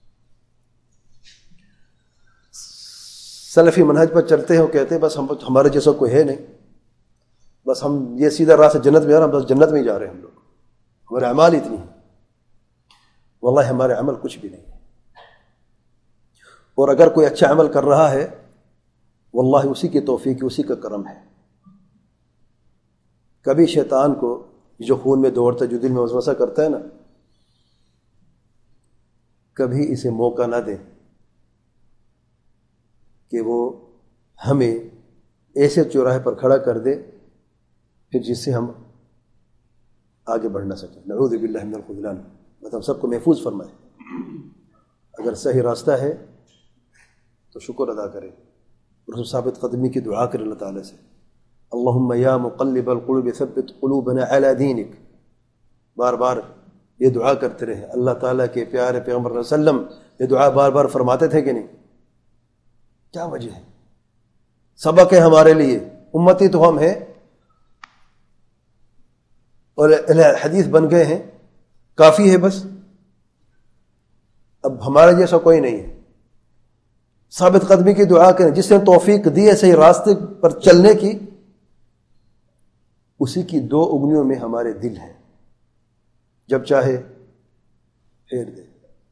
سلفی منہج پر چلتے ہیں اور کہتے ہیں بس ہم ہمارے جیسا کوئی ہے نہیں، بس ہم یہ سیدھا راہ سے جنت میں جا رہے ہیں، بس جنت میں ہی جا رہے ہیں ہم لوگ، ہمارے اعمال اتنی ہیں۔ واللہ ہمارے عمل کچھ بھی نہیں ہے، اور اگر کوئی اچھا عمل کر رہا ہے واللہ اسی کی توفیق، اسی کا کرم ہے۔ کبھی شیطان کو جو خون میں دوڑتا ہے، جو دل میں وسوسہ کرتا ہے نا، کبھی اسے موقع نہ دیں کہ وہ ہمیں ایسے چوراہے پر کھڑا کر دے پھر جس سے ہم آگے بڑھ نہ سکیں۔ نعوذ باللہ من الخذلان، مطلب سب کو محفوظ فرمائے۔ اگر صحیح راستہ ہے تو شکر ادا کریں، اور ثابت قدمی کی دعا کریں اللہ تعالیٰ سے، اللہم یا مقلب القلوب ثبت قلوبنا علی دینک، بار بار یہ دعا کرتے رہے۔ اللہ تعالیٰ کے پیارے پیغمبر صلی اللہ علیہ وسلم یہ دعا بار بار فرماتے تھے کہ نہیں؟ کیا وجہ ہے؟ سبق ہے ہمارے لیے، امتی تو ہم ہیں اور حدیث بن گئے ہیں، کافی ہے بس، اب ہمارے جیسا کوئی نہیں ہے۔ ثابت قدمی کی دعا کریں، جس نے توفیق دی ہے صحیح راستے پر چلنے کی، اسی کی دو انگلیوں میں ہمارے دل ہیں، جب چاہے پھیر دے۔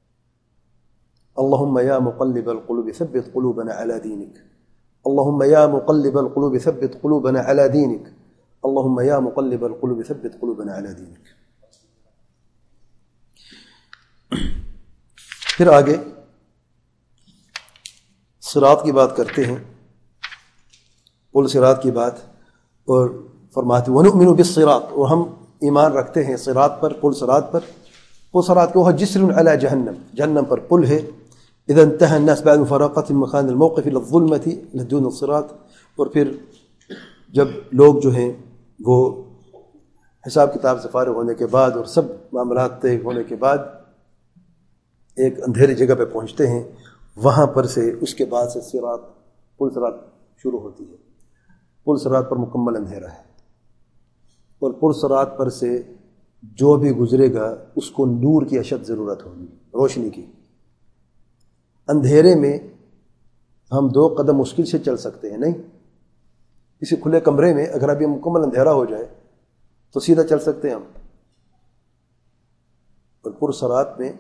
اللہم یا مقلب القلوب ثبت قلوبنا علی دینک، اللہم یا مقلب القلوب ثبت قلوبنا علی دینک، اللہم یا مقلب القلوب ثبت قلوبنا علی دینک۔ پھر آگے صراط کی بات کرتے ہیں، پل صراط کی بات، اور فرماتے ہیں وَنُؤْمِنُ بِالصِّرَاط، اور ہم ایمان رکھتے ہیں صراط پر، پل صراط پر۔ پل صراط کو ہے جسر علی جہنم، جہنم پر پل ہے۔ اذا انتهى الناس بعد مفارقة مكان الموقف الى الظلمة الى دون الصراط، اور پھر جب لوگ جو ہیں وہ حساب کتاب سے فارغ ہونے کے بعد اور سب معاملات طے ہونے کے بعد ایک اندھیری جگہ پہ پہنچتے ہیں، وہاں پر سے اس کے بعد سے صراط، پل صراط شروع ہوتی ہے۔ پل صراط پر مکمل اندھیرا ہے، اور پل صراط پر سے جو بھی گزرے گا اس کو نور کی اشد ضرورت ہوگی، روشنی کی۔ اندھیرے میں ہم دو قدم مشکل سے چل سکتے ہیں، نہیں؟ کسی کھلے کمرے میں اگر ابھی مکمل اندھیرا ہو جائے تو سیدھا چل سکتے ہیں ہم، اور پل صراط میں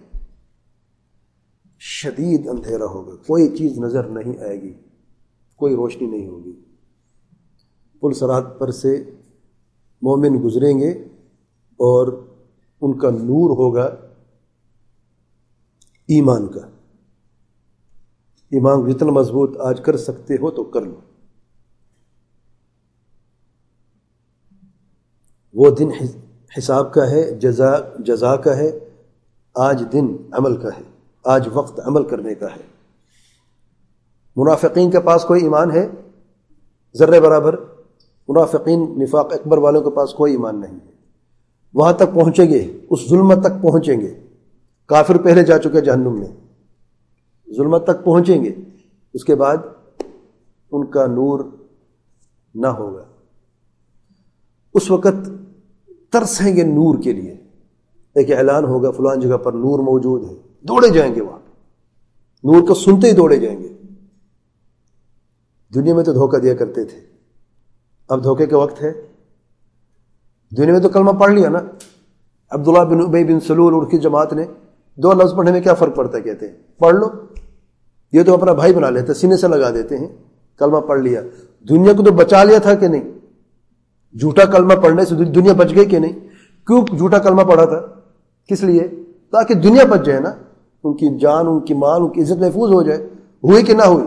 شدید اندھیرا ہوگا، کوئی چیز نظر نہیں آئے گی، کوئی روشنی نہیں ہوگی۔ پل صراط پر سے مومن گزریں گے اور ان کا نور ہوگا ایمان کا۔ ایمان جتنا مضبوط آج کر سکتے ہو تو کر لو۔ وہ دن حساب کا ہے، جزا جزا کا ہے، آج دن عمل کا ہے، آج وقت عمل کرنے کا ہے۔ منافقین کے پاس کوئی ایمان ہے ذرے برابر؟ منافقین نفاق اکبر والوں کے پاس کوئی ایمان نہیں ہے۔ وہاں تک پہنچیں گے، اس ظلمت تک پہنچیں گے۔ کافر پہلے جا چکے جہنم میں، ظلمت تک پہنچیں گے، اس کے بعد ان کا نور نہ ہوگا۔ اس وقت ترسیں گے نور کے لیے، ایک اعلان ہوگا فلان جگہ پر نور موجود ہے، دوڑے جائیں گے وہاں، نور کو سنتے ہی دوڑے جائیں گے۔ دنیا میں تو دھوکہ دیا کرتے تھے، اب دھوکے کا وقت ہے۔ دنیا میں تو کلمہ پڑھ لیا نا، عبداللہ بن ابی بن سلول اور کی جماعت نے، دو لفظ پڑھنے میں کیا فرق پڑتا ہے، کہتے ہیں پڑھ لو، یہ تو اپنا بھائی بنا لیتے، سینے سے لگا دیتے ہیں، کلمہ پڑھ لیا۔ دنیا کو تو بچا لیا تھا کہ نہیں؟ جھوٹا کلمہ پڑھنے سے دنیا بچ گئی کہ نہیں؟ کیوں جھوٹا کلمہ پڑھا تھا؟ کس لیے؟ تاکہ دنیا بچ جائے نا، ان کی جان، ان کی مال، ان کی عزت محفوظ ہو جائے۔ ہوئی کہ نہ ہوئی؟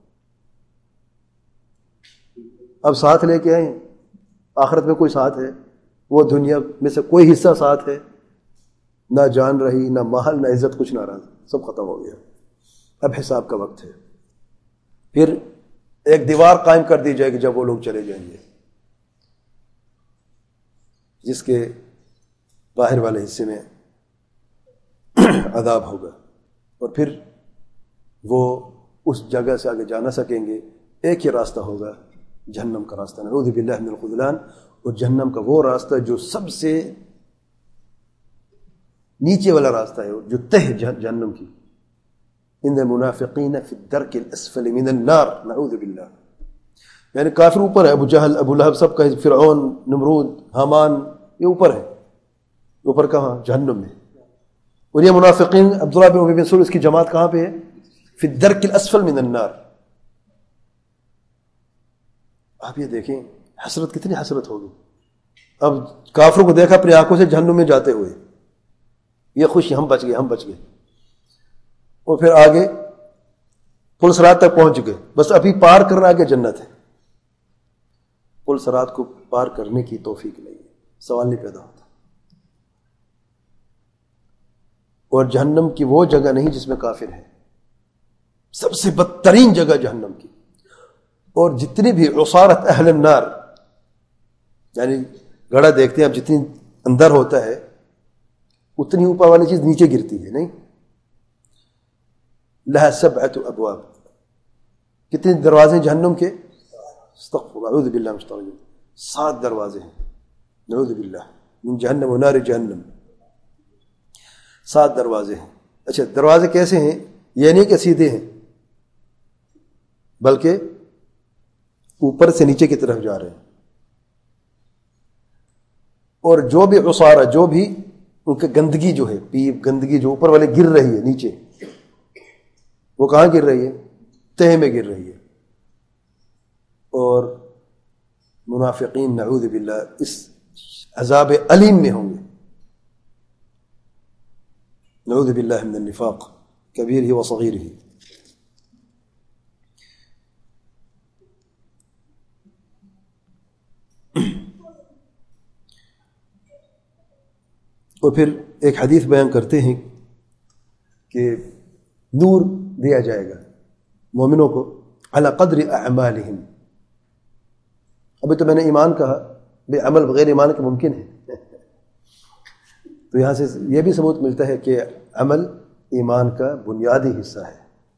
اب ساتھ لے کے آئیں، آخرت میں کوئی ساتھ ہے؟ وہ دنیا میں سے کوئی حصہ ساتھ ہے؟ نہ جان رہی، نہ مال، نہ عزت، کچھ نہ رہا، سب ختم ہو گیا۔ اب حساب کا وقت ہے، پھر ایک دیوار قائم کر دی جائے گی جب وہ لوگ چلے جائیں گے، جس کے باہر والے حصے میں عذاب ہوگا، اور پھر وہ اس جگہ سے آگے جا نہ سکیں گے۔ ایک ہی راستہ ہوگا، جہنم کا راستہ، نعوذ باللہ من الخذلان۔ اور جہنم کا وہ راستہ جو سب سے نیچے والا راستہ ہے، جو تہ جہنم کی، ان المنافقین فی الدرک الاسفل من النار، نعوذ باللہ۔ یعنی کافر اوپر ہے، ابو جہل، ابو لہب، سب کا، فرعون، نمرود، حامان، یہ اوپر ہے۔ اوپر کہاں؟ جہنم میں۔ اور یہ منافقین عبداللہ بن ابی بن سلول، اس کی جماعت کہاں پہ ہے؟ فی الدرک الاسفل من النار۔ آپ یہ دیکھیں حسرت، کتنی حسرت ہوگی۔ اب کافروں کو دیکھا اپنی آنکھوں سے جہنم میں جاتے ہوئے، یہ خوشی، ہم بچ گئے، ہم بچ گئے۔ اور پھر آگے پل صراط تک پہنچ گئے، بس ابھی پار کرنا، آگے جنت ہے۔ پل صراط کو پار کرنے کی توفیق نہیں ہے، سوال نہیں پیدا ہوتا۔ اور جہنم کی وہ جگہ نہیں جس میں کافر ہے، سب سے بدترین جگہ جہنم کی۔ اور جتنی بھی عصارت اہل النار، یعنی گڑھا دیکھتے ہیں آپ، جتنی اندر ہوتا ہے اتنی اوپر والی چیز نیچے گرتی ہے، نہیں؟ لہا سبعۃ ابواب، کتنے دروازے جہنم کے؟ استغفر اللہ، اعوذ باللہ من الشیطان الرجیم، سات دروازے ہیں، نعوذ باللہ من جہنم و نار جہنم، سات دروازے ہیں۔ اچھا دروازے کیسے ہیں؟ یہ نہیں کہ سیدھے ہیں، بلکہ اوپر سے نیچے کی طرف جا رہے ہیں، اور جو بھی عصارہ، جو بھی ان کی گندگی جو ہے، پیپ گندگی جو اوپر والے گر رہی ہے نیچے، وہ کہاں گر رہی ہے؟ تہہ میں گر رہی ہے۔ اور منافقین نعوذ باللہ اس عذاب علیم میں ہوں گے، نعوذ باللہ من النفاق کبیر ہی و صغیر ہی۔ اور پھر ایک حدیث بیان کرتے ہیں کہ نور دیا جائے گا مومنوں کو علی قدر اعمالہم۔ ابھی تو میں نے ایمان کہا، بے عمل بغیر ایمان کے ممکن ہے، تو یہاں سے یہ بھی ثبوت ملتا ہے کہ عمل ایمان کا بنیادی حصہ ہے۔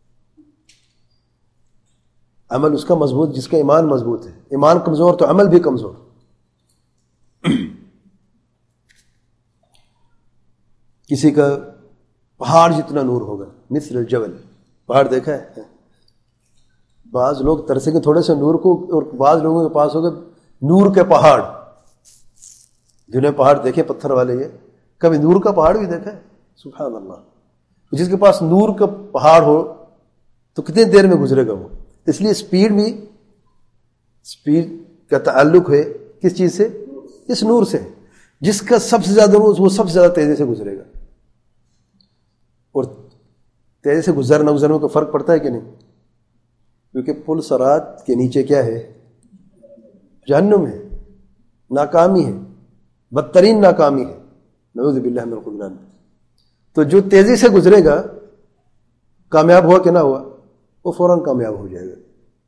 عمل اس کا مضبوط جس کا ایمان مضبوط ہے، ایمان کمزور تو عمل بھی کمزور۔ کسی کا پہاڑ جتنا نور ہوگا، مثل الجبل، پہاڑ دیکھا ہے؟ بعض لوگ ترسیں گے تھوڑے سے نور کو، اور بعض لوگوں کے پاس ہوگا نور کے پہاڑ، جنہیں پہاڑ دیکھے پتھر والے، یہ کبھی نور کا پہاڑ بھی دیکھا ہے؟ سبحان اللہ۔ جس کے پاس نور کا پہاڑ ہو تو کتنے دیر میں گزرے گا وہ؟ اس لیے سپیڈ بھی، سپیڈ کا تعلق ہے کس چیز سے؟ اس نور سے۔ جس کا سب سے زیادہ نور، وہ سب سے زیادہ تیزی سے گزرے گا۔ اور تیزی سے گزرنا گزرنے کا فرق پڑتا ہے کہ نہیں؟ کیونکہ پل صراط کے نیچے کیا ہے؟ جہنم ہے، ناکامی ہے، بدترین ناکامی ہے، نعوذ باللہ من الخذلان۔ تو جو تیزی سے گزرے گا، کامیاب ہوا کہ نہ ہوا، وہ فوراً کامیاب ہو جائے گا۔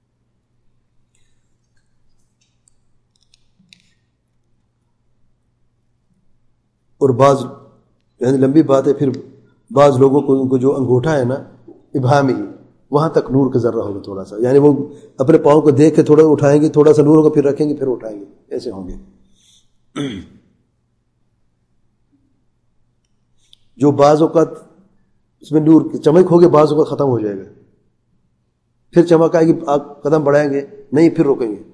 اور بعض، یعنی لمبی بات ہے، پھر بعض لوگوں کو ان کو جو انگوٹھا ہے نا ابہامی، وہاں تک نور کا ذرہ ہوگا تھوڑا سا، یعنی وہ اپنے پاؤں کو دیکھ کے تھوڑا اٹھائیں گے، تھوڑا سا نور ہوگا، پھر رکھیں گے، پھر اٹھائیں گے، ایسے ہوں گے۔ جو بعض اوقات اس میں نور کی چمک ہوگی، بعض اوقات ختم ہو جائے گا، پھر چمک آئے گی، آپ قدم بڑھائیں گے، نہیں پھر روکیں گے۔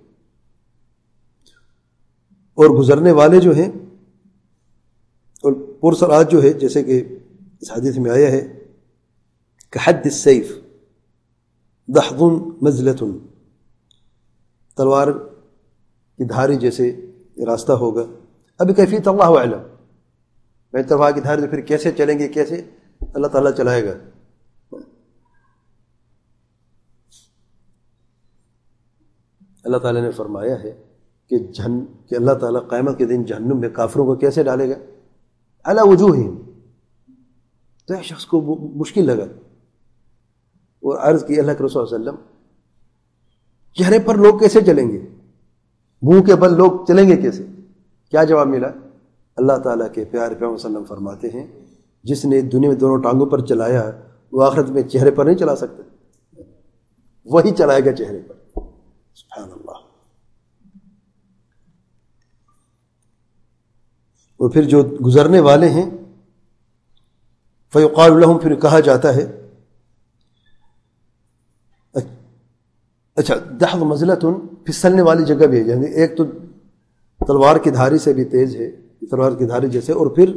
اور گزرنے والے جو ہیں، اور پرسرات جو ہے، جیسے کہ اس حدیث میں آیا ہے کہ حد السیف دحض مزلۃ، تلوار کی دھاری جیسے راستہ ہوگا۔ ابھی کیفیت اللہ اعلم، میں تلوار کی دھاری پھر کیسے چلیں گے، کیسے اللہ تعالیٰ چلائے گا۔ اللہ تعالیٰ نے فرمایا ہے کہ جہن کہ اللہ تعالیٰ قیامت کے دن جہنم میں کافروں کو کیسے ڈالے گا؟ علی وجوہہم، تو ایک شخص کو مشکل لگا، اور عرض کی اللہ کے رسول صلی اللہ علیہ وسلم، چہرے پر لوگ کیسے چلیں گے، منہ کے بل لوگ چلیں گے کیسے؟ کیا جواب ملا؟ اللہ تعالیٰ کے پیارے پیغمبر صلی اللہ علیہ وسلم فرماتے ہیں، جس نے دنیا میں دونوں ٹانگوں پر چلایا، وہ آخرت میں چہرے پر نہیں چلا سکتا، وہی چلائے گا چہرے پر۔ سبحان اللہ۔ اور پھر جو گزرنے والے ہیں، فیقال لہم، پھر کہا جاتا ہے، اچھا دحض مزلۃ، پھسلنے والی جگہ بھی ہے، یعنی ایک تو تلوار کی دھاری سے بھی تیز ہے، تلوار کی دھاری جیسے، اور پھر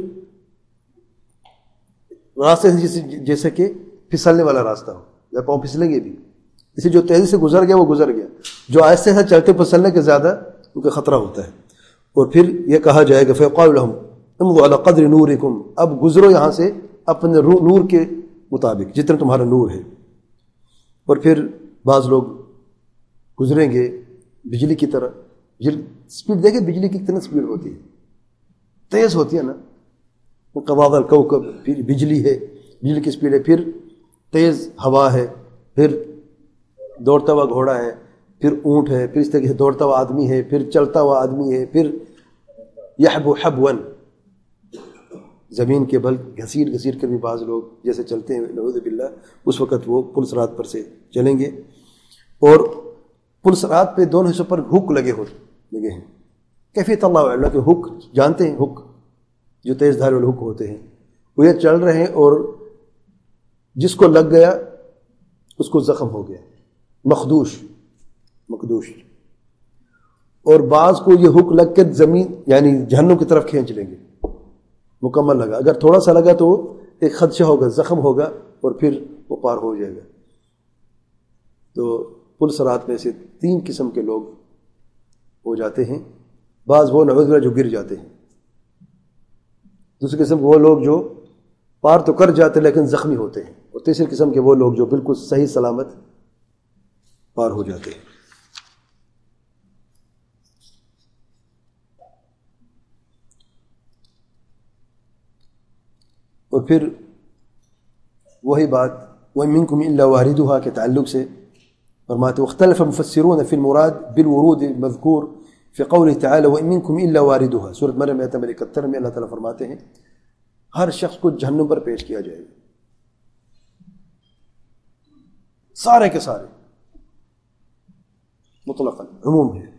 راستے سے جیسے جیسے کہ پھسلنے والا راستہ ہو، یا پاؤں پھسلیں گے بھی، اسے جو تیزی سے گزر گیا وہ گزر گیا، جو آہستہ سے چلتے پھسلنے کے زیادہ ان کا خطرہ ہوتا ہے۔ اور پھر یہ کہا جائے گا فیقال لہم امضوا علی قدر نورکم، اب گزرو یہاں سے اپنے نور کے مطابق، جتنا تمہارا نور ہے۔ اور پھر بعض لوگ گزریں گے بجلی کی طرح، سپیڈ دیکھیں بجلی کی کتنا سپیڈ ہوتی ہے، تیز ہوتی ہے نا، قواعد الکوکب، پھر بجلی ہے، بجلی کی سپیڈ ہے، پھر تیز ہوا ہے، پھر دوڑتا ہوا گھوڑا ہے، پھر اونٹ ہے، پھر اس طریقے سے دوڑتا ہوا آدمی ہے، پھر چلتا ہوا آدمی ہے، پھر یحبو حبون، زمین کے بل گھسیٹ گھسیٹ کر بھی بعض لوگ جیسے چلتے ہیں نعوذ باللہ، اس وقت وہ پل صراط پر سے چلیں گے. اور پل صراط پہ دونوں حصوں پر ہک لگے ہو لگے ہیں. کیفیت اللہ علم کہ ہک جانتے ہیں، ہک جو تیز دھار والے ہک ہوتے ہیں، وہ یہ چل رہے ہیں اور جس کو لگ گیا اس کو زخم ہو گیا، مخدوش مخدوش. اور بعض کو یہ ہک لگ کر زمین یعنی جہنم کی طرف کھینچ لیں گے، مکمل لگا. اگر تھوڑا سا لگا تو ایک خدشہ ہوگا، زخم ہوگا اور پھر وہ پار ہو جائے گا. تو پل صراط میں سے تین قسم کے لوگ ہو جاتے ہیں. بعض وہ نعوذ باللہ جو گر جاتے ہیں، دوسری قسم وہ لوگ جو پار تو کر جاتے لیکن زخمی ہوتے ہیں، اور تیسری قسم کے وہ لوگ جو بالکل صحیح سلامت پار ہو جاتے ہیں. اور پھر وہی بات وَإِن مِّنكُمْ إِلَّا وَارِدُهَا کے تعلق سے فرماتے واختلف مفسرون في المراد بالورود المذكور في قوله تعالى وَإِن مِّنكُمْ إِلَّا وَارِدُهَا. سورۃ مریم آیت نمبر اکہتر میں اللہ تعالیٰ فرماتے ہیں ہر شخص کو جہنم پر پیش کیا جائے گا، سارے کے سارے، مطلقاً عموم ہے.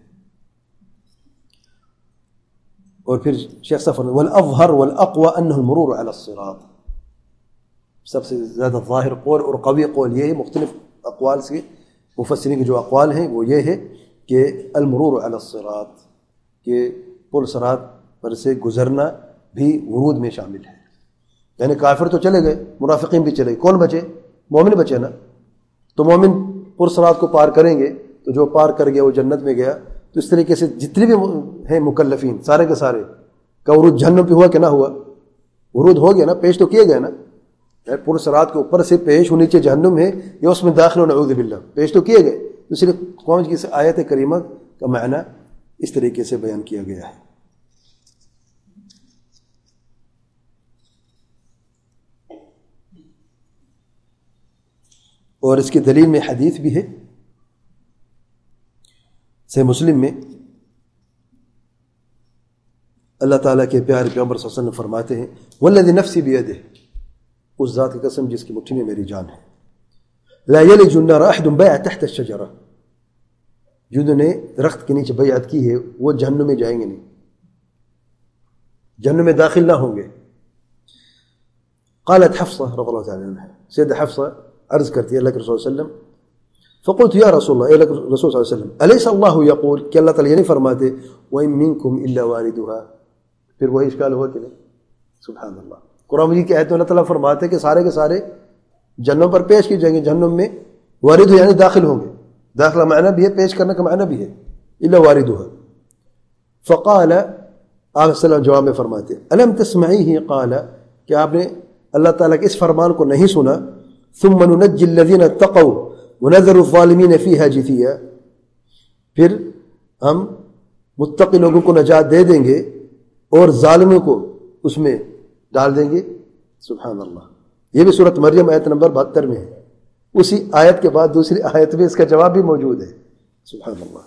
اور پھر شیخ صاحب فرماتے والأظہر والأقوى أنه المرور على الصراط. سب سے زیادہ ظاہر قول اور قوی قول یہ ہے، مختلف اقوال سے مفسرین کے جو اقوال ہیں وہ یہ ہے کہ المرور علی الصراط، کہ پل صراط پر سے گزرنا بھی ورود میں شامل ہے. یعنی کافر تو چلے گئے، منافقین بھی چلے گئے، کون بچے؟ مومن بچے نا. تو مومن پل صراط کو پار کریں گے تو جو پار کر گیا وہ جنت میں گیا. تو اس طریقے سے جتنے بھی ہیں مکلفین سارے کے سارے کا ورود جہنم پہ ہوا کہ نہ ہوا؟ ورود ہو گیا نا، پیش تو کیے گئے نا. پل صراط کے اوپر سے پیش ہو، نیچے جہنم ہے یا اس میں داخل ہونا، نعوذ باللہ، پیش تو کیے گئے. اس لیے قوم کی آیت کریمہ کا معنی اس طریقے سے بیان کیا گیا ہے. اور اس کی دلیل میں حدیث بھی ہے صحیح مسلم میں اللہ تعالیٰ کے پیارے پیغمبر صلی اللہ علیہ وسلم فرماتے ہیں والذی نفسی بیدہ، اس ذات کی قسم جس کی مٹھی میں میری جان ہے، لا یلج النار احد بیع تحت الشجرہ، جنہوں نے درخت کے نیچے بیعت کی ہے وہ جہنم میں جائیں گے نہیں، جہنم میں داخل نہ ہوں گے. قالت حفصہ رضی اللہ تعالی عنہ، سید حفصہ عرض کرتی ہے اللہ کے رسول صلی اللہ علیہ وسلم فقلت یا رسول اللہ، اے رسول صلی اللہ علیہ وسلم الیس اللہ یقول، کہ اللہ تعالیٰ یہ نہیں فرماتے وَإِن مِّنكُمْ إِلَّا وَارِدُهَا؟ پھر وہی اشکال ہوا کہ نہیں؟ سبحان اللہ. قرآن مجید کی آیت میں اللہ تعالیٰ فرماتے ہیں کہ سارے کے سارے جہنم پر پیش کی جائیں گے، جہنم میں وارد یعنی داخل ہوں گے، داخلہ معنی بھی ہے، پیش کرنے کا معنی بھی ہے، الا واردها. فقال آپ صلی اللہ علیہ وسلم جواب میں فرماتے الم تسمعیہ، قال کہ آپ نے اللہ تعالیٰ کے اس فرمان کو نہیں سنا ثم ننجی الذین اتقوا ونذر الظالمین فیہا جثیا، پھر ہم متقی لوگوں کو نجات دے دیں گے اور ظالموں کو اس میں ڈال دیں گے. سبحان اللہ. یہ بھی سورۃ مریم آیت نمبر بہتر میں ہے. اسی آیت کے بعد دوسری آیت میں اس کا جواب بھی موجود ہے. سبحان اللہ.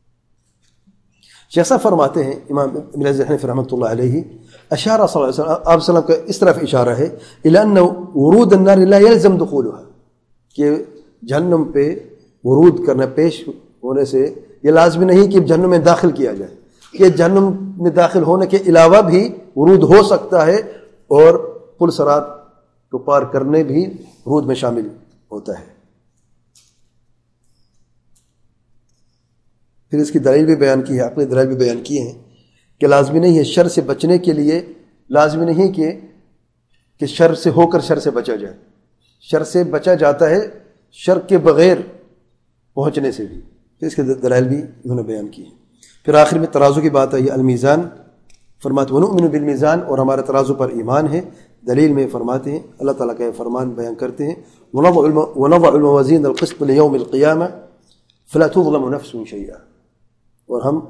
شیخ صاحب فرماتے ہیں امام ابن الحنفی رحمۃ اللہ علیہ اشارہ صلی اللہ علیہ وسلم، آپ صلی اللہ علیہ وسلم کا اس طرف اشارہ ہے الی ان ورود النار لا يلزم دخولها، کہ جہنم پہ ورود کرنا، پیش ہونے سے یہ لازمی نہیں کہ جہنم میں داخل کیا جائے، کہ جہنم میں داخل ہونے کے علاوہ بھی ورود ہو سکتا ہے، اور پل صراط کو پار کرنے بھی ورود میں شامل ہوتا ہے. پھر اس کی دلیل بھی بیان کی ہے، عقلی دلائل بھی بیان کی ہیں کہ لازمی نہیں ہے شر سے بچنے کے لیے، لازمی نہیں کہ کہ شر سے ہو کر شر سے بچا جائے، شر سے بچا جاتا ہے شر کے بغیر پہنچنے سے بھی. پھر اس کے دلائل بھی انہوں نے بیان کی ہیں. پھر آخر میں ترازو کی بات آئی، المیزان، فرماتے ونؤمن بالمیزان، اور ہمارے ترازو پر ایمان ہے. دلیل میں فرماتے ہیں اللہ تعالیٰ کا فرمان بیان کرتے ہیں ونضع الموازین القسط لیوم القیامہ فلا تظلم نفس شیئا، اور ہم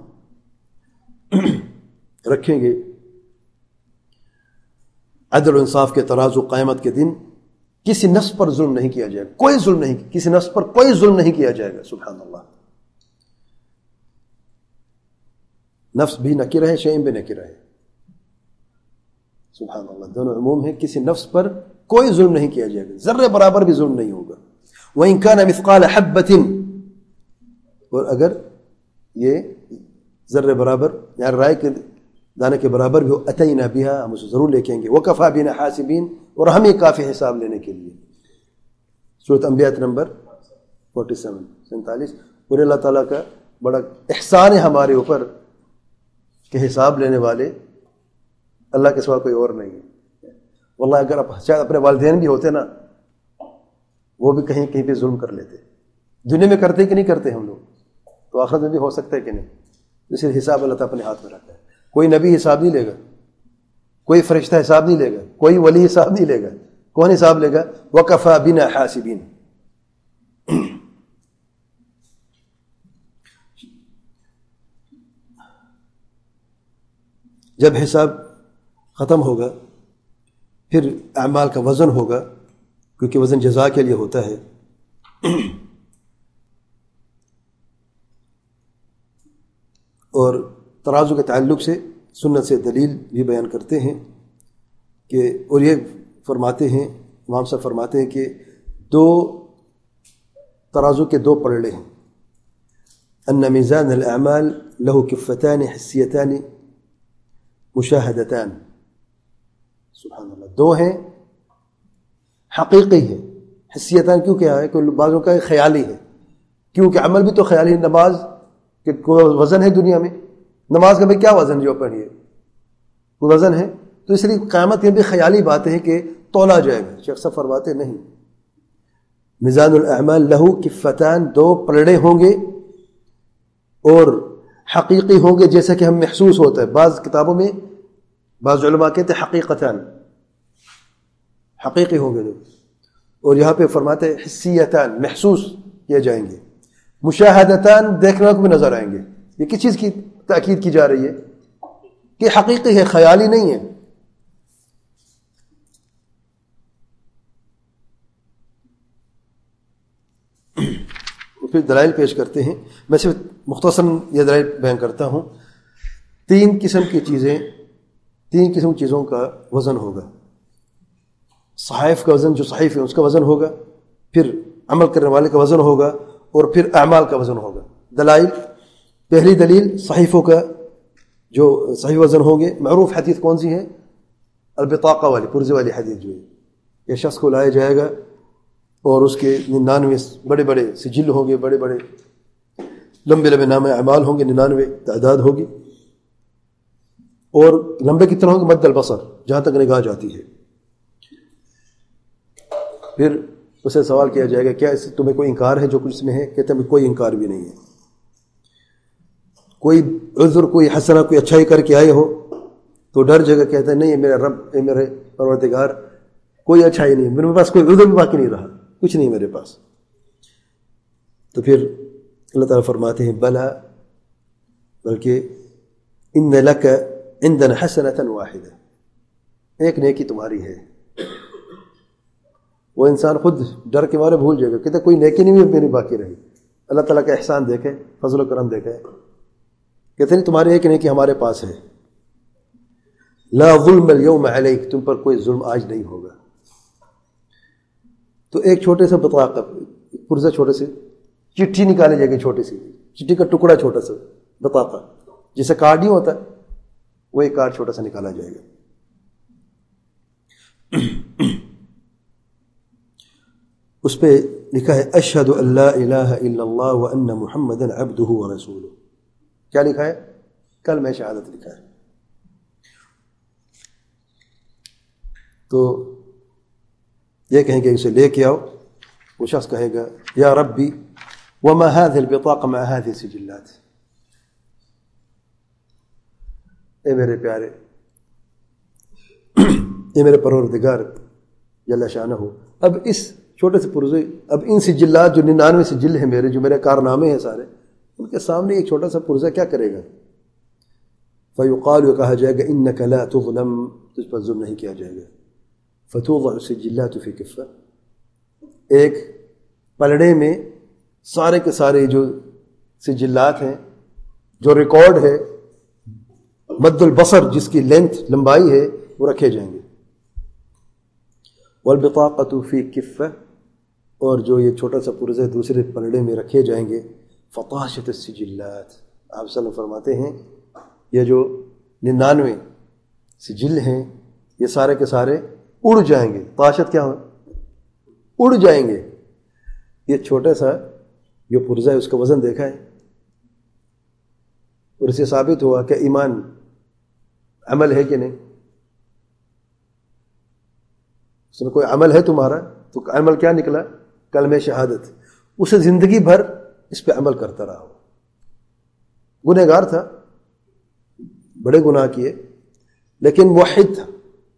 رکھیں گے عدل و انصاف کے ترازو قیامت کے دن، کسی نفس پر ظلم نہیں کیا جائے گا، کوئی ظلم نہیں، کسی نفس پر کوئی ظلم نہیں کیا جائے گا. سبحان اللہ. نفس بھی نکرہ ہے، شیء بھی نکرہ ہے. سبحان اللہ، دونوں عموم ہیں. کسی نفس پر کوئی ظلم نہیں کیا جائے گا، ذرے برابر بھی ظلم نہیں ہوگا. وَإِن كَانَ مِثْقَالَ حَبَّةٍ، اور اگر یہ ذرے برابر یعنی رائے کے دانے کے برابر بھی ہو، أَتَيْنَا بِهَا، ہم اسے ضرور لے کے آئیں گے. وَكَفَى بِنَا حَاسِبِينَ، اور ہم ہی کافی حساب لینے کے لیے. سورۃ انبیاء نمبر سینتالیس سینتالیس. اور اللہ تعالیٰ کا بڑا احسان ہے ہمارے اوپر کہ حساب لینے والے اللہ کے سوا کوئی اور نہیں ہے. واللہ اگر شاید اپنے والدین بھی ہوتے نا، وہ بھی کہیں کہیں پہ ظلم کر لیتے. دنیا میں کرتے کہ نہیں کرتے ہم لوگ، تو آخرت میں بھی ہو سکتا ہے کہ نہیں. اس لیے حساب اللہ تعالیٰ اپنے ہاتھ میں رکھتا ہے. کوئی نبی حساب نہیں لے گا، کوئی فرشتہ حساب نہیں لے گا، کوئی ولی حساب نہیں لے گا. کون حساب لے گا؟ وَكَفَى بِنَا حَاسِبِينَ. جب حساب ختم ہوگا پھر اعمال کا وزن ہوگا، کیونکہ وزن جزا کے لیے ہوتا ہے. اور ترازو کے تعلق سے سنت سے دلیل بھی بیان کرتے ہیں کہ، اور یہ فرماتے ہیں امام صاحب فرماتے ہیں کہ دو ترازو کے دو پلڑے ہیں. ان میزان الاعمال له کفتان حسیتان مشاہدتان. سبحان اللہ، دو ہیں حقیقی ہیں. حسیتان کیوں کیا ہے؟ کہ بعضوں کا خیالی ہے، کیونکہ عمل بھی تو خیالی ہے. نماز کہ کوئی وزن ہے دنیا میں؟ نماز کا بھی کیا وزن جو پڑھیے، کوئی وزن ہے؟ تو اس لیے قیامت میں بھی خیالی باتیں ہیں کہ تولا جائے گا. شیخ صاحب فرماتے نہیں، میزان الاعمال لہو کفتان، دو پلڑے ہوں گے اور حقیقی ہوں گے، جیسا کہ ہم محسوس ہوتا ہے. بعض کتابوں میں بعض علماء کہتے ہیں حقیقتان، حقیقی ہوں گے. اور یہاں پہ فرماتے ہیں حسیتان، محسوس کیے جائیں گے. مشاہدتان، دیکھنے کو بھی نظر آئیں گے. یہ کس چیز کی تاکید کی جا رہی ہے؟ کہ حقیقی ہے، خیالی نہیں ہے. پھر دلائل پیش کرتے ہیں. میں صرف مختصر یہ دلائل بیان کرتا ہوں. تین قسم کی چیزیں، تین قسم کی چیزوں کا وزن ہوگا. صحائف کا وزن، جو صحیف ہے اس کا وزن ہوگا، پھر عمل کرنے والے کا وزن ہوگا، اور پھر اعمال کا وزن ہوگا. دلائل، پہلی دلیل صحیفوں کا جو صحیح وزن ہوں گے. معروف حدیث کون سی ہے؟ البطاقہ والی، پرزے والی حدیث جو ہے. یہ شخص کو لایا جائے گا اور اس کے ننانوے بڑے بڑے سجل ہوں گے، بڑے بڑے لمبے لمبے نام اعمال ہوں گے، ننانوے تعداد ہوگی. اور لمبے کتنا ہوں گے؟ مد البصر، جہاں تک نگاہ جاتی ہے. پھر اسے سوال کیا جائے گا، کیا اس تمہیں کوئی انکار ہے جو کچھ اس میں ہے؟ کہتے ہیں کوئی انکار بھی نہیں ہے. کوئی عذر، کوئی حسنہ، کوئی اچھائی کر کے آئے ہو تو ڈر جگہ کہتا ہے نہیں میرے رب، اے میرے پروردگار، کوئی اچھائی نہیں، میرے پاس کوئی عذر بھی باقی نہیں رہا، کچھ نہیں میرے پاس. تو پھر اللہ تعالیٰ فرماتے ہیں بلا، بلکہ ان لک عندنا حسنۃ واحدہ، ایک نیکی تمہاری ہے. وہ انسان خود ڈر کے مارے بھول جائے گا، کہتے کوئی نیکی نہیں میری باقی رہی. اللہ تعالیٰ کا احسان دیکھے، فضل و کرم دیکھے، کہتے ہیں تمہاری ایک نیکی ہمارے پاس ہے. لا ظلم اليوم علیک، تم پر کوئی ظلم آج نہیں ہوگا. تو ایک چھوٹے سے بطاقہ، پرزہ، چھوٹے سے چٹھی نکالی جائے گی، چھوٹی سی چٹھی کا ٹکڑا، چھوٹا سا بطاقہ، جیسے کارڈ نہیں ہوتا، وہ ایک کارڈ چھوٹا سا نکالا جائے گا. اس پہ لکھا ہے اشہد ان لا الہ الا اللہ وان محمدا عبدہ ورسولہ. کیا لکھا ہے؟ کلمہ شہادت لکھا ہے. تو یہ کہیں گے اسے لے کے آؤ. وہ شخص کہے گا یا ربی وما هذه البطاقة مع هذه السجلات، اے میرے پیارے، اے میرے پروردگار جل شانہ، اب اس چھوٹے سے پرزے، اب ان سجلات جو ننانوے سجل ہیں میرے، جو میرے کارنامے ہیں سارے، ان کے سامنے ایک چھوٹا سا پرزہ کیا کرے گا؟ فیقال، کہا جائے گا انک لا تظلم، تجھ پر ظلم نہیں کیا جائے گا. فتوضع السجلات فی کفہ، ایک پلڑے میں سارے کے سارے جو سجلات ہیں، جو ریکارڈ ہے، مد البصر جس کی لینتھ لمبائی ہے وہ رکھے جائیں گے. والبطاقۃ فی کفہ، اور جو یہ چھوٹا سا پرزہ دوسرے پلڑے میں رکھے جائیں گے. فطاشت السجلات، آپ صلی اللہ علیہ وسلم فرماتے ہیں یہ جو ننانوے سجل ہیں یہ سارے کے سارے اڑ جائیں گے. طاشت کیا ہو؟ اڑ جائیں گے. یہ چھوٹا سا جو پرزہ ہے اس کا وزن دیکھا ہے، اور اسے ثابت ہوا کہ ایمان عمل ہے کہ نہیں. اس میں کوئی عمل ہے تمہارا، تو عمل کیا نکلا؟ کلمہ شہادت. اسے زندگی بھر اس پہ عمل کرتا رہا. گنہگار تھا، بڑے گناہ کیے، لیکن موحد تھا.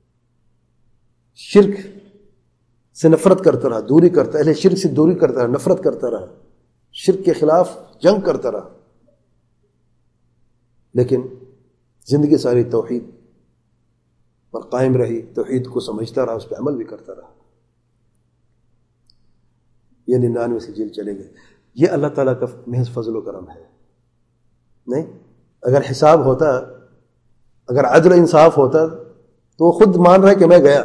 شرک سے نفرت کرتا رہا، دوری کرتا، اہل شرک سے دوری کرتا رہا، نفرت کرتا رہا، شرک کے خلاف جنگ کرتا رہا، لیکن زندگی ساری توحید پر قائم رہی، توحید کو سمجھتا رہا، اس پہ عمل بھی کرتا رہا. یہ ننانوے سے جیل چلے گئے. یہ اللہ تعالیٰ کا محض فضل و کرم ہے. نہیں اگر حساب ہوتا، اگر عدل و انصاف ہوتا تو وہ خود مان رہا ہے کہ میں گیا.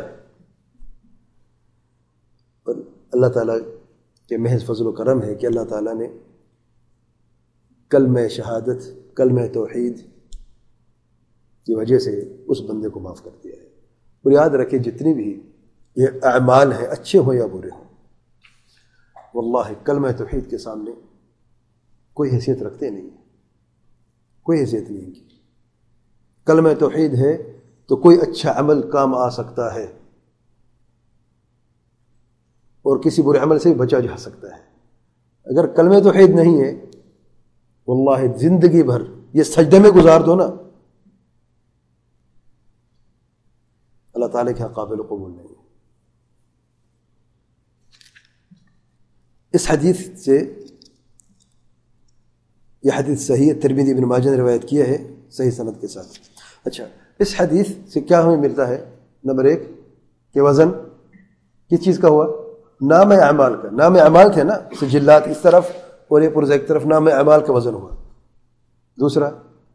پر اللہ تعالیٰ کے محض فضل و کرم ہے کہ اللہ تعالیٰ نے کلمہ شہادت، کلمہ توحید کی وجہ سے اس بندے کو معاف کر دیا ہے. اور یاد رکھیں جتنی بھی یہ اعمال ہیں، اچھے ہوں یا برے ہوں، واللہ کلمہ توحید کے سامنے کوئی حیثیت رکھتے نہیں، کوئی حیثیت نہیں کی. کلمہ توحید ہے تو کوئی اچھا عمل کام آ سکتا ہے، اور کسی برے عمل سے بھی بچا جا سکتا ہے. اگر کلمہ توحید نہیں ہے، واللہ زندگی بھر یہ سجدے میں گزار دو نا، اللہ تعالیٰ کے قابل قبول نہیں ہے. اس حدیث سے، یہ حدیث صحیح ہے، ترمذی ابن ماجہ نے روایت کیا ہے صحیح سند کے ساتھ. اچھا، اس حدیث سے کیا ہمیں ملتا ہے؟ نمبر ایک کہ وزن کس چیز کا ہوا؟ نام اعمال کا. نام اعمال تھے نا، سجلات اس طرف اور یہ پرزہ ایک طرف، نام اعمال کا وزن ہوا. دوسرا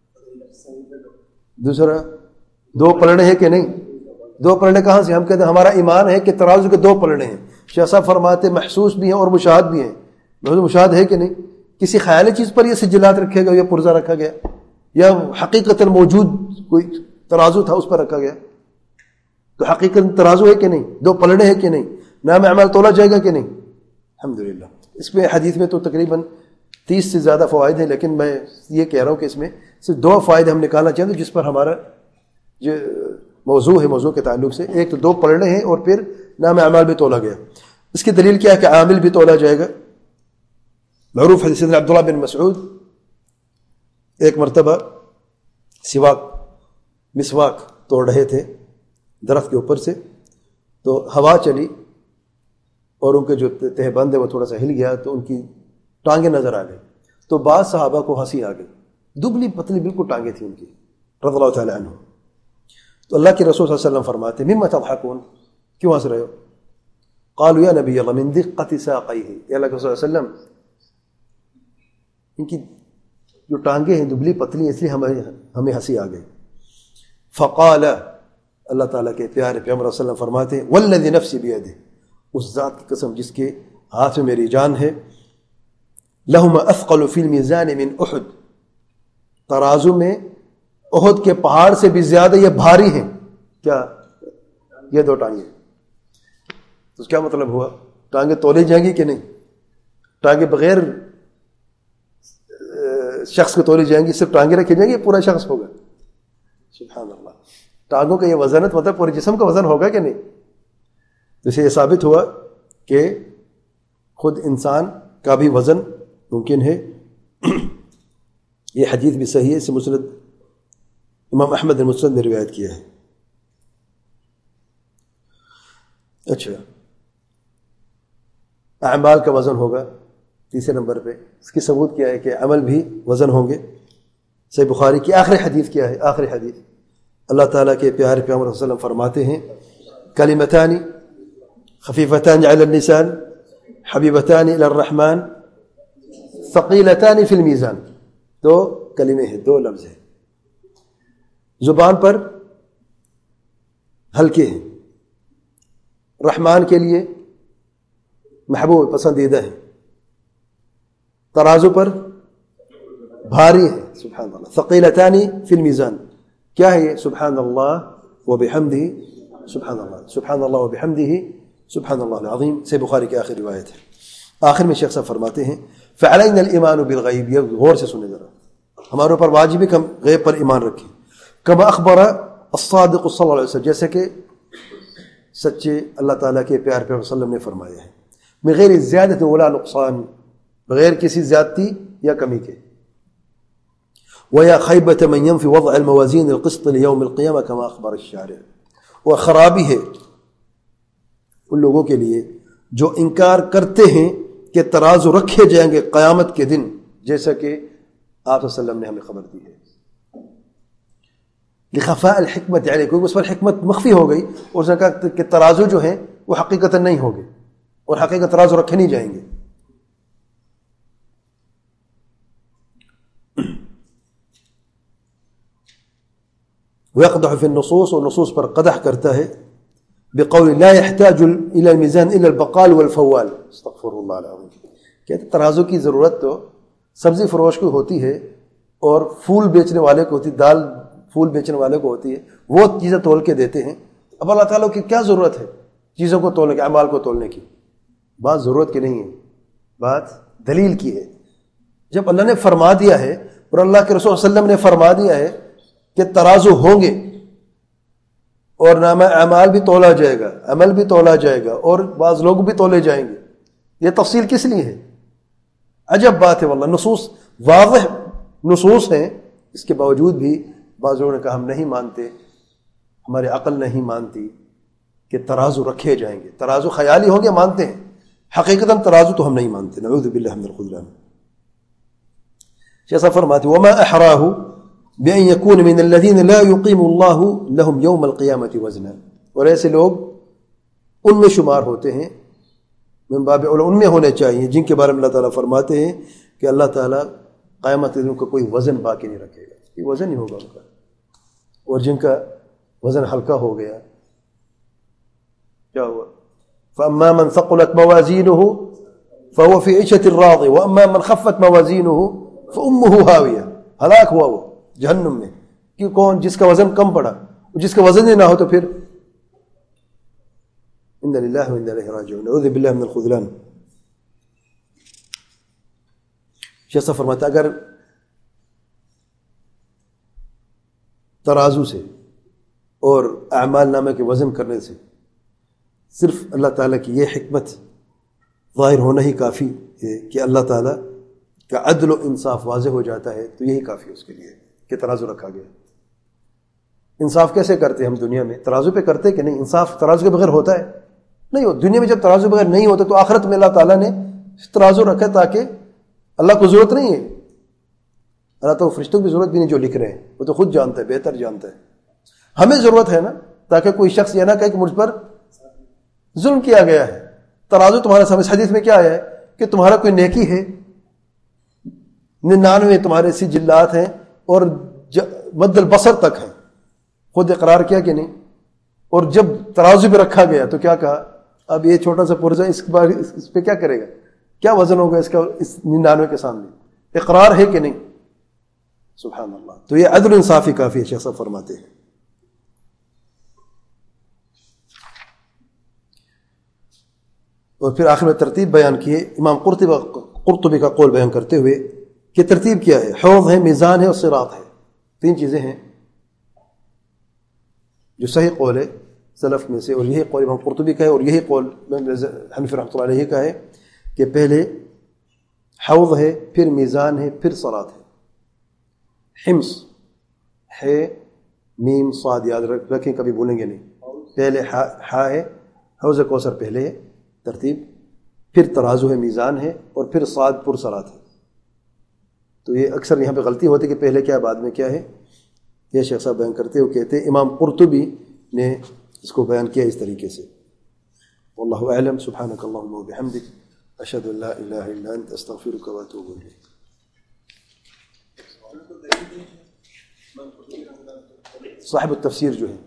دوسرا دو پلڑے ہیں کہ نہیں؟ دو پلڑے کہاں سے؟ ہم کہتے ہیں ہمارا ایمان ہے کہ ترازو کے دو پلڑے ہیں. شاہ صاحب فرماتے محسوس بھی ہیں اور مشاہد بھی ہیں. مشاہد ہے کہ نہیں؟ کسی خیالی چیز پر یہ سجلات رکھے گئے، یہ پرزہ رکھا گیا، یا حقیقتاً موجود کوئی ترازو تھا اس پر رکھا گیا. تو حقیقتاً ترازو ہے کہ نہیں؟ دو پلڑے ہیں کہ نہیں؟ نام اعمال تولا جائے گا کہ نہیں؟ الحمدللہ. اس میں حدیث میں تو تقریباً تیس سے زیادہ فوائد ہیں، لیکن میں یہ کہہ رہا ہوں کہ اس میں صرف دو فائدے ہم نکالنا چاہتے ہیں جس پر ہمارا جو موضوع ہے، موضوع کے تعلق سے. ایک تو دو پلڑے ہیں، اور پھر نام اعمال بھی تولا گیا. اس کی دلیل کیا ہے کہ عامل بھی تولا جائے گا. معروف حدیث سیدنا عبداللہ بن مسعود ایک مرتبہ سواک مسواک توڑ رہے تھے درخت کے اوپر سے، تو ہوا چلی اور ان کے جو تہ بند ہے وہ تھوڑا سا ہل گیا، تو ان کی ٹانگیں نظر آ گئی. تو بعض صحابہ کو ہنسی آ گئی. دبلی پتلی بالکل ٹانگیں تھیں ان کی رضی اللہ تعالی عنہ. تو اللہ کے رسول صلی اللہ علیہ وسلم فرماتے مما تضحکون، کیوں ہنس رہے ہو؟ قالوا یا نبی اللہ من دقت ساقیہ، یا اللہ کے رسول صلی اللہ علیہ وسلم ان کی جو ٹانگیں ہیں دبلی پتلی، اس لیے ہمیں ہمیں ہنسی آ گئی. فقال، اللہ تعالیٰ کے پیارے پیغمبر صلی اللہ علیہ وسلم فرماتے ہیں والذی نفسی بیدہ، اس ذات کی قسم جس کے ہاتھ میں میری جان ہے، لہما اثقل فی المیزان من احد، ترازو میں احد کے پہاڑ سے بھی زیادہ یہ بھاری ہیں. کیا؟ یہ دو ٹانگیں. تو کیا مطلب ہوا؟ ٹانگیں تولی جائیں گی کہ نہیں؟ ٹانگیں بغیر شخص کو تولی جائیں گی، صرف ٹانگیں رکھی جائیں گی، پورا شخص ہوگا. سبحان اللہ. ٹانگوں کا یہ وزنت مطلب پورے جسم کا وزن ہوگا کہ نہیں؟ تو اسے یہ ثابت ہوا کہ خود انسان کا بھی وزن ممکن ہے. یہ حدیث بھی صحیح ہے، اسے مسند امام احمد نے مسند میں روایت کیا ہے. اچھا، اعمال کا وزن ہوگا تیسرے نمبر پہ. اس کی ثبوت کیا ہے کہ عمل بھی وزن ہوں گے. صحیح بخاری کی آخری حدیث کیا ہے؟ آخری حدیث اللہ تعالیٰ کے پیارے پیغمبر صلی اللہ علیہ وسلم فرماتے ہیں کلمتان خفیفتان علی اللسان حبیبتان الی الرحمن ثقیلتان فی المیزان. دو کلمے ہیں، دو لفظ ہیں. زبان پر ہلکے ہیں، رحمان کے لیے محبوب پسندیدہ ہیں، ترازو پر بھاری ہے، سبحان اللہ، ثقیلتان فی المیزان، کیا ہے یہ؟ سبحان اللہ وبحمدہ، سبحان اللہ سبحان اللہ وبحمدہ سبحان اللہ العظیم، سے بخاری کی آخر روایت ہے۔ آخر میں شیخ صاحب فرماتے ہیں فعلینا الایمان بالغیب، یہ غور سے سنیں ذرا، ہمارے اوپر واجب ہے کہ ہم غیب پر ایمان رکھیں، کما اخبر الصادق صلی اللہ علیہ وسلم، جیسے کہ سچے اللہ تعالیٰ کے پیار پیغمبر صلی اللہ علیہ وسلم نے فرمایا ہے، من غیر زیادت ولا نقصان، بغیر کسی زیادتی یا کمی کے، وَيَا خَيْبَةَ مَنْ يَنْفِ وَضْعَ الْمَوَازِينِ الْقِسْطِ لِيَوْمِ الْقِيَامَةِ كَمَا أَخْبَرَ الشَّارِعُ، وہ خرابی ہے ان لوگوں کے لیے جو انکار کرتے ہیں کہ ترازو رکھے جائیں گے قیامت کے دن، جیسا کہ آپ صلی اللہ علیہ وسلم نے ہمیں خبر دی ہے، لخفاء الحکمت علیہ، کیونکہ اس پر حکمت مخفی ہو گئی، اور اس نے کہا کہ ترازو جو ہیں وہ حقیقت نہیں ہوگے، اور حقیقت ترازو رکھے نہیں جائیں گے۔ ويقدح في النصوص، والنصوص پر قدح کرتا ہے، بقول لا يحتاج الى الميزان الا البقال والفوال، استغفر اللہ العظیم، کہتے ترازو کی ضرورت تو سبزی فروش کو ہوتی ہے اور پھول بیچنے والے کو ہوتی، دال پھول بیچنے والے کو ہوتی ہے، وہ چیزیں تول کے دیتے ہیں۔ اب اللہ تعالیٰ کی کیا ضرورت ہے چیزوں کو تولنے کی، اعمال کو تولنے کی؟ بات ضرورت کی نہیں ہے، بات دلیل کی ہے۔ جب اللہ نے فرما دیا ہے اور اللہ کے رسول صلی اللہ علیہ وسلم نے فرما دیا ہے کہ ترازو ہوں گے اور نامہ اعمال بھی تولا جائے گا، عمل بھی تولا جائے گا، اور بعض لوگ بھی تولے جائیں گے، یہ تفصیل کس لیے ہے؟ عجب بات ہے واللہ، نصوص واضح نصوص ہیں، اس کے باوجود بھی بعض لوگوں نے کہا ہم نہیں مانتے، ہماری عقل نہیں مانتی کہ ترازو رکھے جائیں گے، ترازو خیالی ہوں گے مانتے ہیں، حقیقتاً ترازو تو ہم نہیں مانتے، نعوذ باللہ من الخذلان۔ جیسا فرماتے وما احراہ بأن يكون من الذين لا يقيم الله لهم يوم القيامة وزنا، اور ایسے لوگ ان میں شمار ہوتے ہیں، من باب اولا ان میں ہونے چاہیے جن کے بارے میں اللہ تعالیٰ فرماتے ہیں کہ اللہ تعالیٰ قیامت دن کا کوئی وزن باقی نہیں رکھے گا، یہ وزن ہی ہوگا ان کا، اور جن کا وزن ہلکا ہو گیا کیا ہوا؟ فأما من ثقلت موازینه فهو في عيشة راضية وأما من خفت موازینه فأمه هاوية، ہلاک ہوا وہ جہنم میں، کہ کون؟ جس کا وزن کم پڑا، جس کا وزن ہی نہ ہو تو پھر انا للہ و انا الیہ راجعون، نعوذ باللہ من الخذلان۔ شیخ صاحب فرماتا اگر ترازو سے اور اعمال نامے کے وزن کرنے سے صرف اللہ تعالیٰ کی یہ حکمت ظاہر ہونا ہی کافی ہے کہ اللہ تعالیٰ کا عدل و انصاف واضح ہو جاتا ہے، تو یہی کافی ہے اس کے لیے کہ ترازو رکھا گیا۔ انصاف کیسے کرتے ہیں ہم دنیا میں؟ ترازو پہ کرتے کہ نہیں؟ انصاف ترازو کے بغیر ہوتا ہے نہیں ہو، دنیا میں جب ترازو بغیر نہیں ہوتا تو آخرت میں اللہ تعالیٰ نے ترازو رکھا تاکہ اللہ کو ضرورت نہیں ہے، اللہ تو فرشتوں کی ضرورت بھی نہیں جو لکھ رہے ہیں، وہ تو خود جانتا ہے، بہتر جانتا ہے، ہمیں ضرورت ہے نا، تاکہ کوئی شخص یہ نہ کہے کہ مجھ پر ظلم کیا گیا ہے۔ ترازو تمہارے سامنے، حدیث میں کیا ہے کہ تمہارا کوئی نیکی ہے، ننانوے تمہارے سجلات ہیں اور مد البصر تک ہیں، خود اقرار کیا کہ نہیں؟ اور جب ترازو پہ رکھا گیا تو کیا کہا؟ اب یہ چھوٹا سا پرزہ اس بار اس پہ کیا کرے گا؟ کیا وزن ہوگا اس کا اس ننانوے کے سامنے؟ اقرار ہے کہ نہیں؟ سبحان اللہ۔ تو یہ عدل انصافی کافی ہے، شیخ صاحب فرماتے ہیں۔ اور پھر آخر میں ترتیب بیان کی ہے امام قرطبی قرطبی کا قول بیان کرتے ہوئے کہ ترتیب کیا ہے؟ حوض ہے، میزان ہے اور صراط ہے، تین چیزیں ہیں جو صحیح قول ہے سلف میں سے، اور یہی قول امام قرطبی کا ہے، اور یہی قول حنفی رحمۃ اللہ علیہ کا ہے کہ پہلے حوض ہے، پھر میزان ہے، پھر صراط ہے۔ حمص ہے، میم صاد یاد رکھیں، کبھی بھولیں گے نہیں، پہلے ہا ہے، حوض کوثر پہلے ہے ترتیب، پھر ترازو ہے، میزان ہے، اور پھر صاد پر صراط ہے۔ تو یہ اکثر یہاں پہ غلطی ہوتی ہے کہ پہلے کیا بعد میں کیا ہے، یہ شیخ صاحب بیان کرتے ہوئے کہتے ہیں امام قرطبی نے اس کو بیان کیا اس طریقے سے۔ واللہ اعلم، سبحانک اللہم و بحمدک، اشہد ان لا الہ الا انت، استغفرک و اتوب الیک۔ صاحب التفسیر جو ہے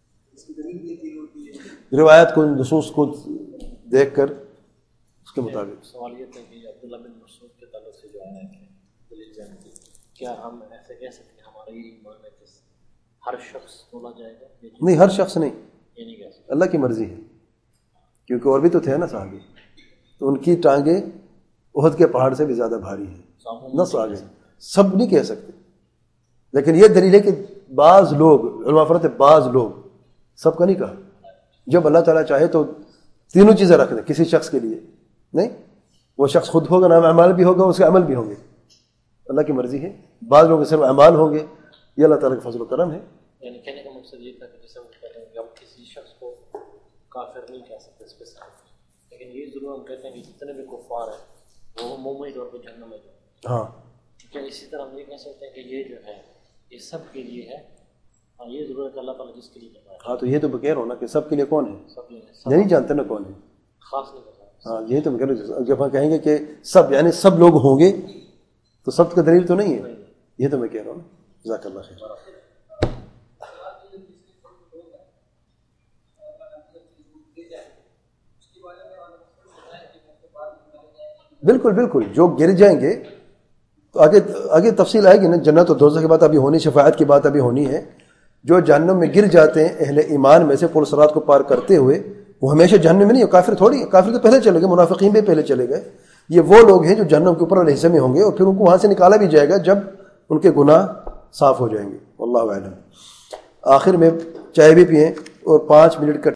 روایت کو نصوص کو دیکھ کر اس کے مطابق. سوال یہ تھا کہ عبداللہ بن مسعود کے تعلق سے جو آیا ہے دلیل جانتی کیا ہم ایسے کہہ سکتے ہیں ہمارا یہ ایمان ہے کہ ہر شخص تولا جائے گا؟ نہیں ہر شخص نہیں, یہ نہیں کہہ سکتے, اللہ کی مرضی ہے, کیونکہ اور بھی تو تھے نا صحابی, تو ان کی ٹانگیں احد کے پہاڑ سے بھی زیادہ بھاری ہیں, نہ سو آگے سب نہیں کہہ سکتے, لیکن یہ دلیل ہے کہ بعض لوگ علماء فرماتے ہیں بعض لوگ, سب کا نہیں کہا. جب اللہ تعالیٰ چاہے تو تینوں چیزیں رکھ دیں کسی شخص کے لیے, نہیں وہ شخص خود ہوگا نام اعمال بھی ہوگا, اس کے عمل بھی ہوں گے, اللہ کی مرضی ہے. بعض لوگوں کے صرف اعمال ہوں گے, یہ اللہ تعالیٰ کا فضل و کرم ہے. یعنی کہنے کا مقصد یہ تھا کہ جیسے ہم کہتے ہیں کہ ہم کسی شخص کو کافر نہیں کہہ سکتے اسپیسیفک, لیکن یہ ضرور ہم کہتے ہیں کہ جتنے بھی کفار ہیں وہ عمومی طور پہ جہنم میں جائیں. ہاں کیا اسی طرح ہم یہ کہہ سکتے ہیں کہ یہ جو ہے یہ سب کے لیے ہے, ہاں یہ ضرور ہے کہ اللہ تعالیٰ جس کے لیے کرتا ہے. ہاں تو یہ تو میں کہہ رہا ہوں نا کہ سب کے لیے کون ہے, سب لیے یہ نہیں جانتے نا کون ہے, خاص نہیں کرتا. ہاں یہی تو میں کہہ رہا ہوں. جب ہم کہیں گے کہ سب یعنی سب لوگ ہوں گے تو سب کا دلیل تو نہیں ہے, یہ تو میں کہہ رہا ہوں. جزاک اللہ خیر. بالکل بالکل, جو گر جائیں گے تو آگے آگے تفصیل آئے گی نا, جنت و دوزخ کی بات ابھی ہونی, شفاعت کی بات ابھی ہونی ہے. جو جہنم میں گر جاتے ہیں اہل ایمان میں سے پل صراط کو پار کرتے ہوئے, وہ ہمیشہ جہنم میں نہیں, کافر تھوڑی, کافر تو پہلے چلے گئے, منافقین بھی پہلے چلے گئے. یہ وہ لوگ ہیں جو جہنم کے اوپر والے حصے میں ہوں گے, اور پھر ان کو وہاں سے نکالا بھی جائے گا جب ان کے گناہ صاف ہو جائیں گے. واللہ اعلم. آخر میں چائے بھی پئیں اور پانچ منٹ کا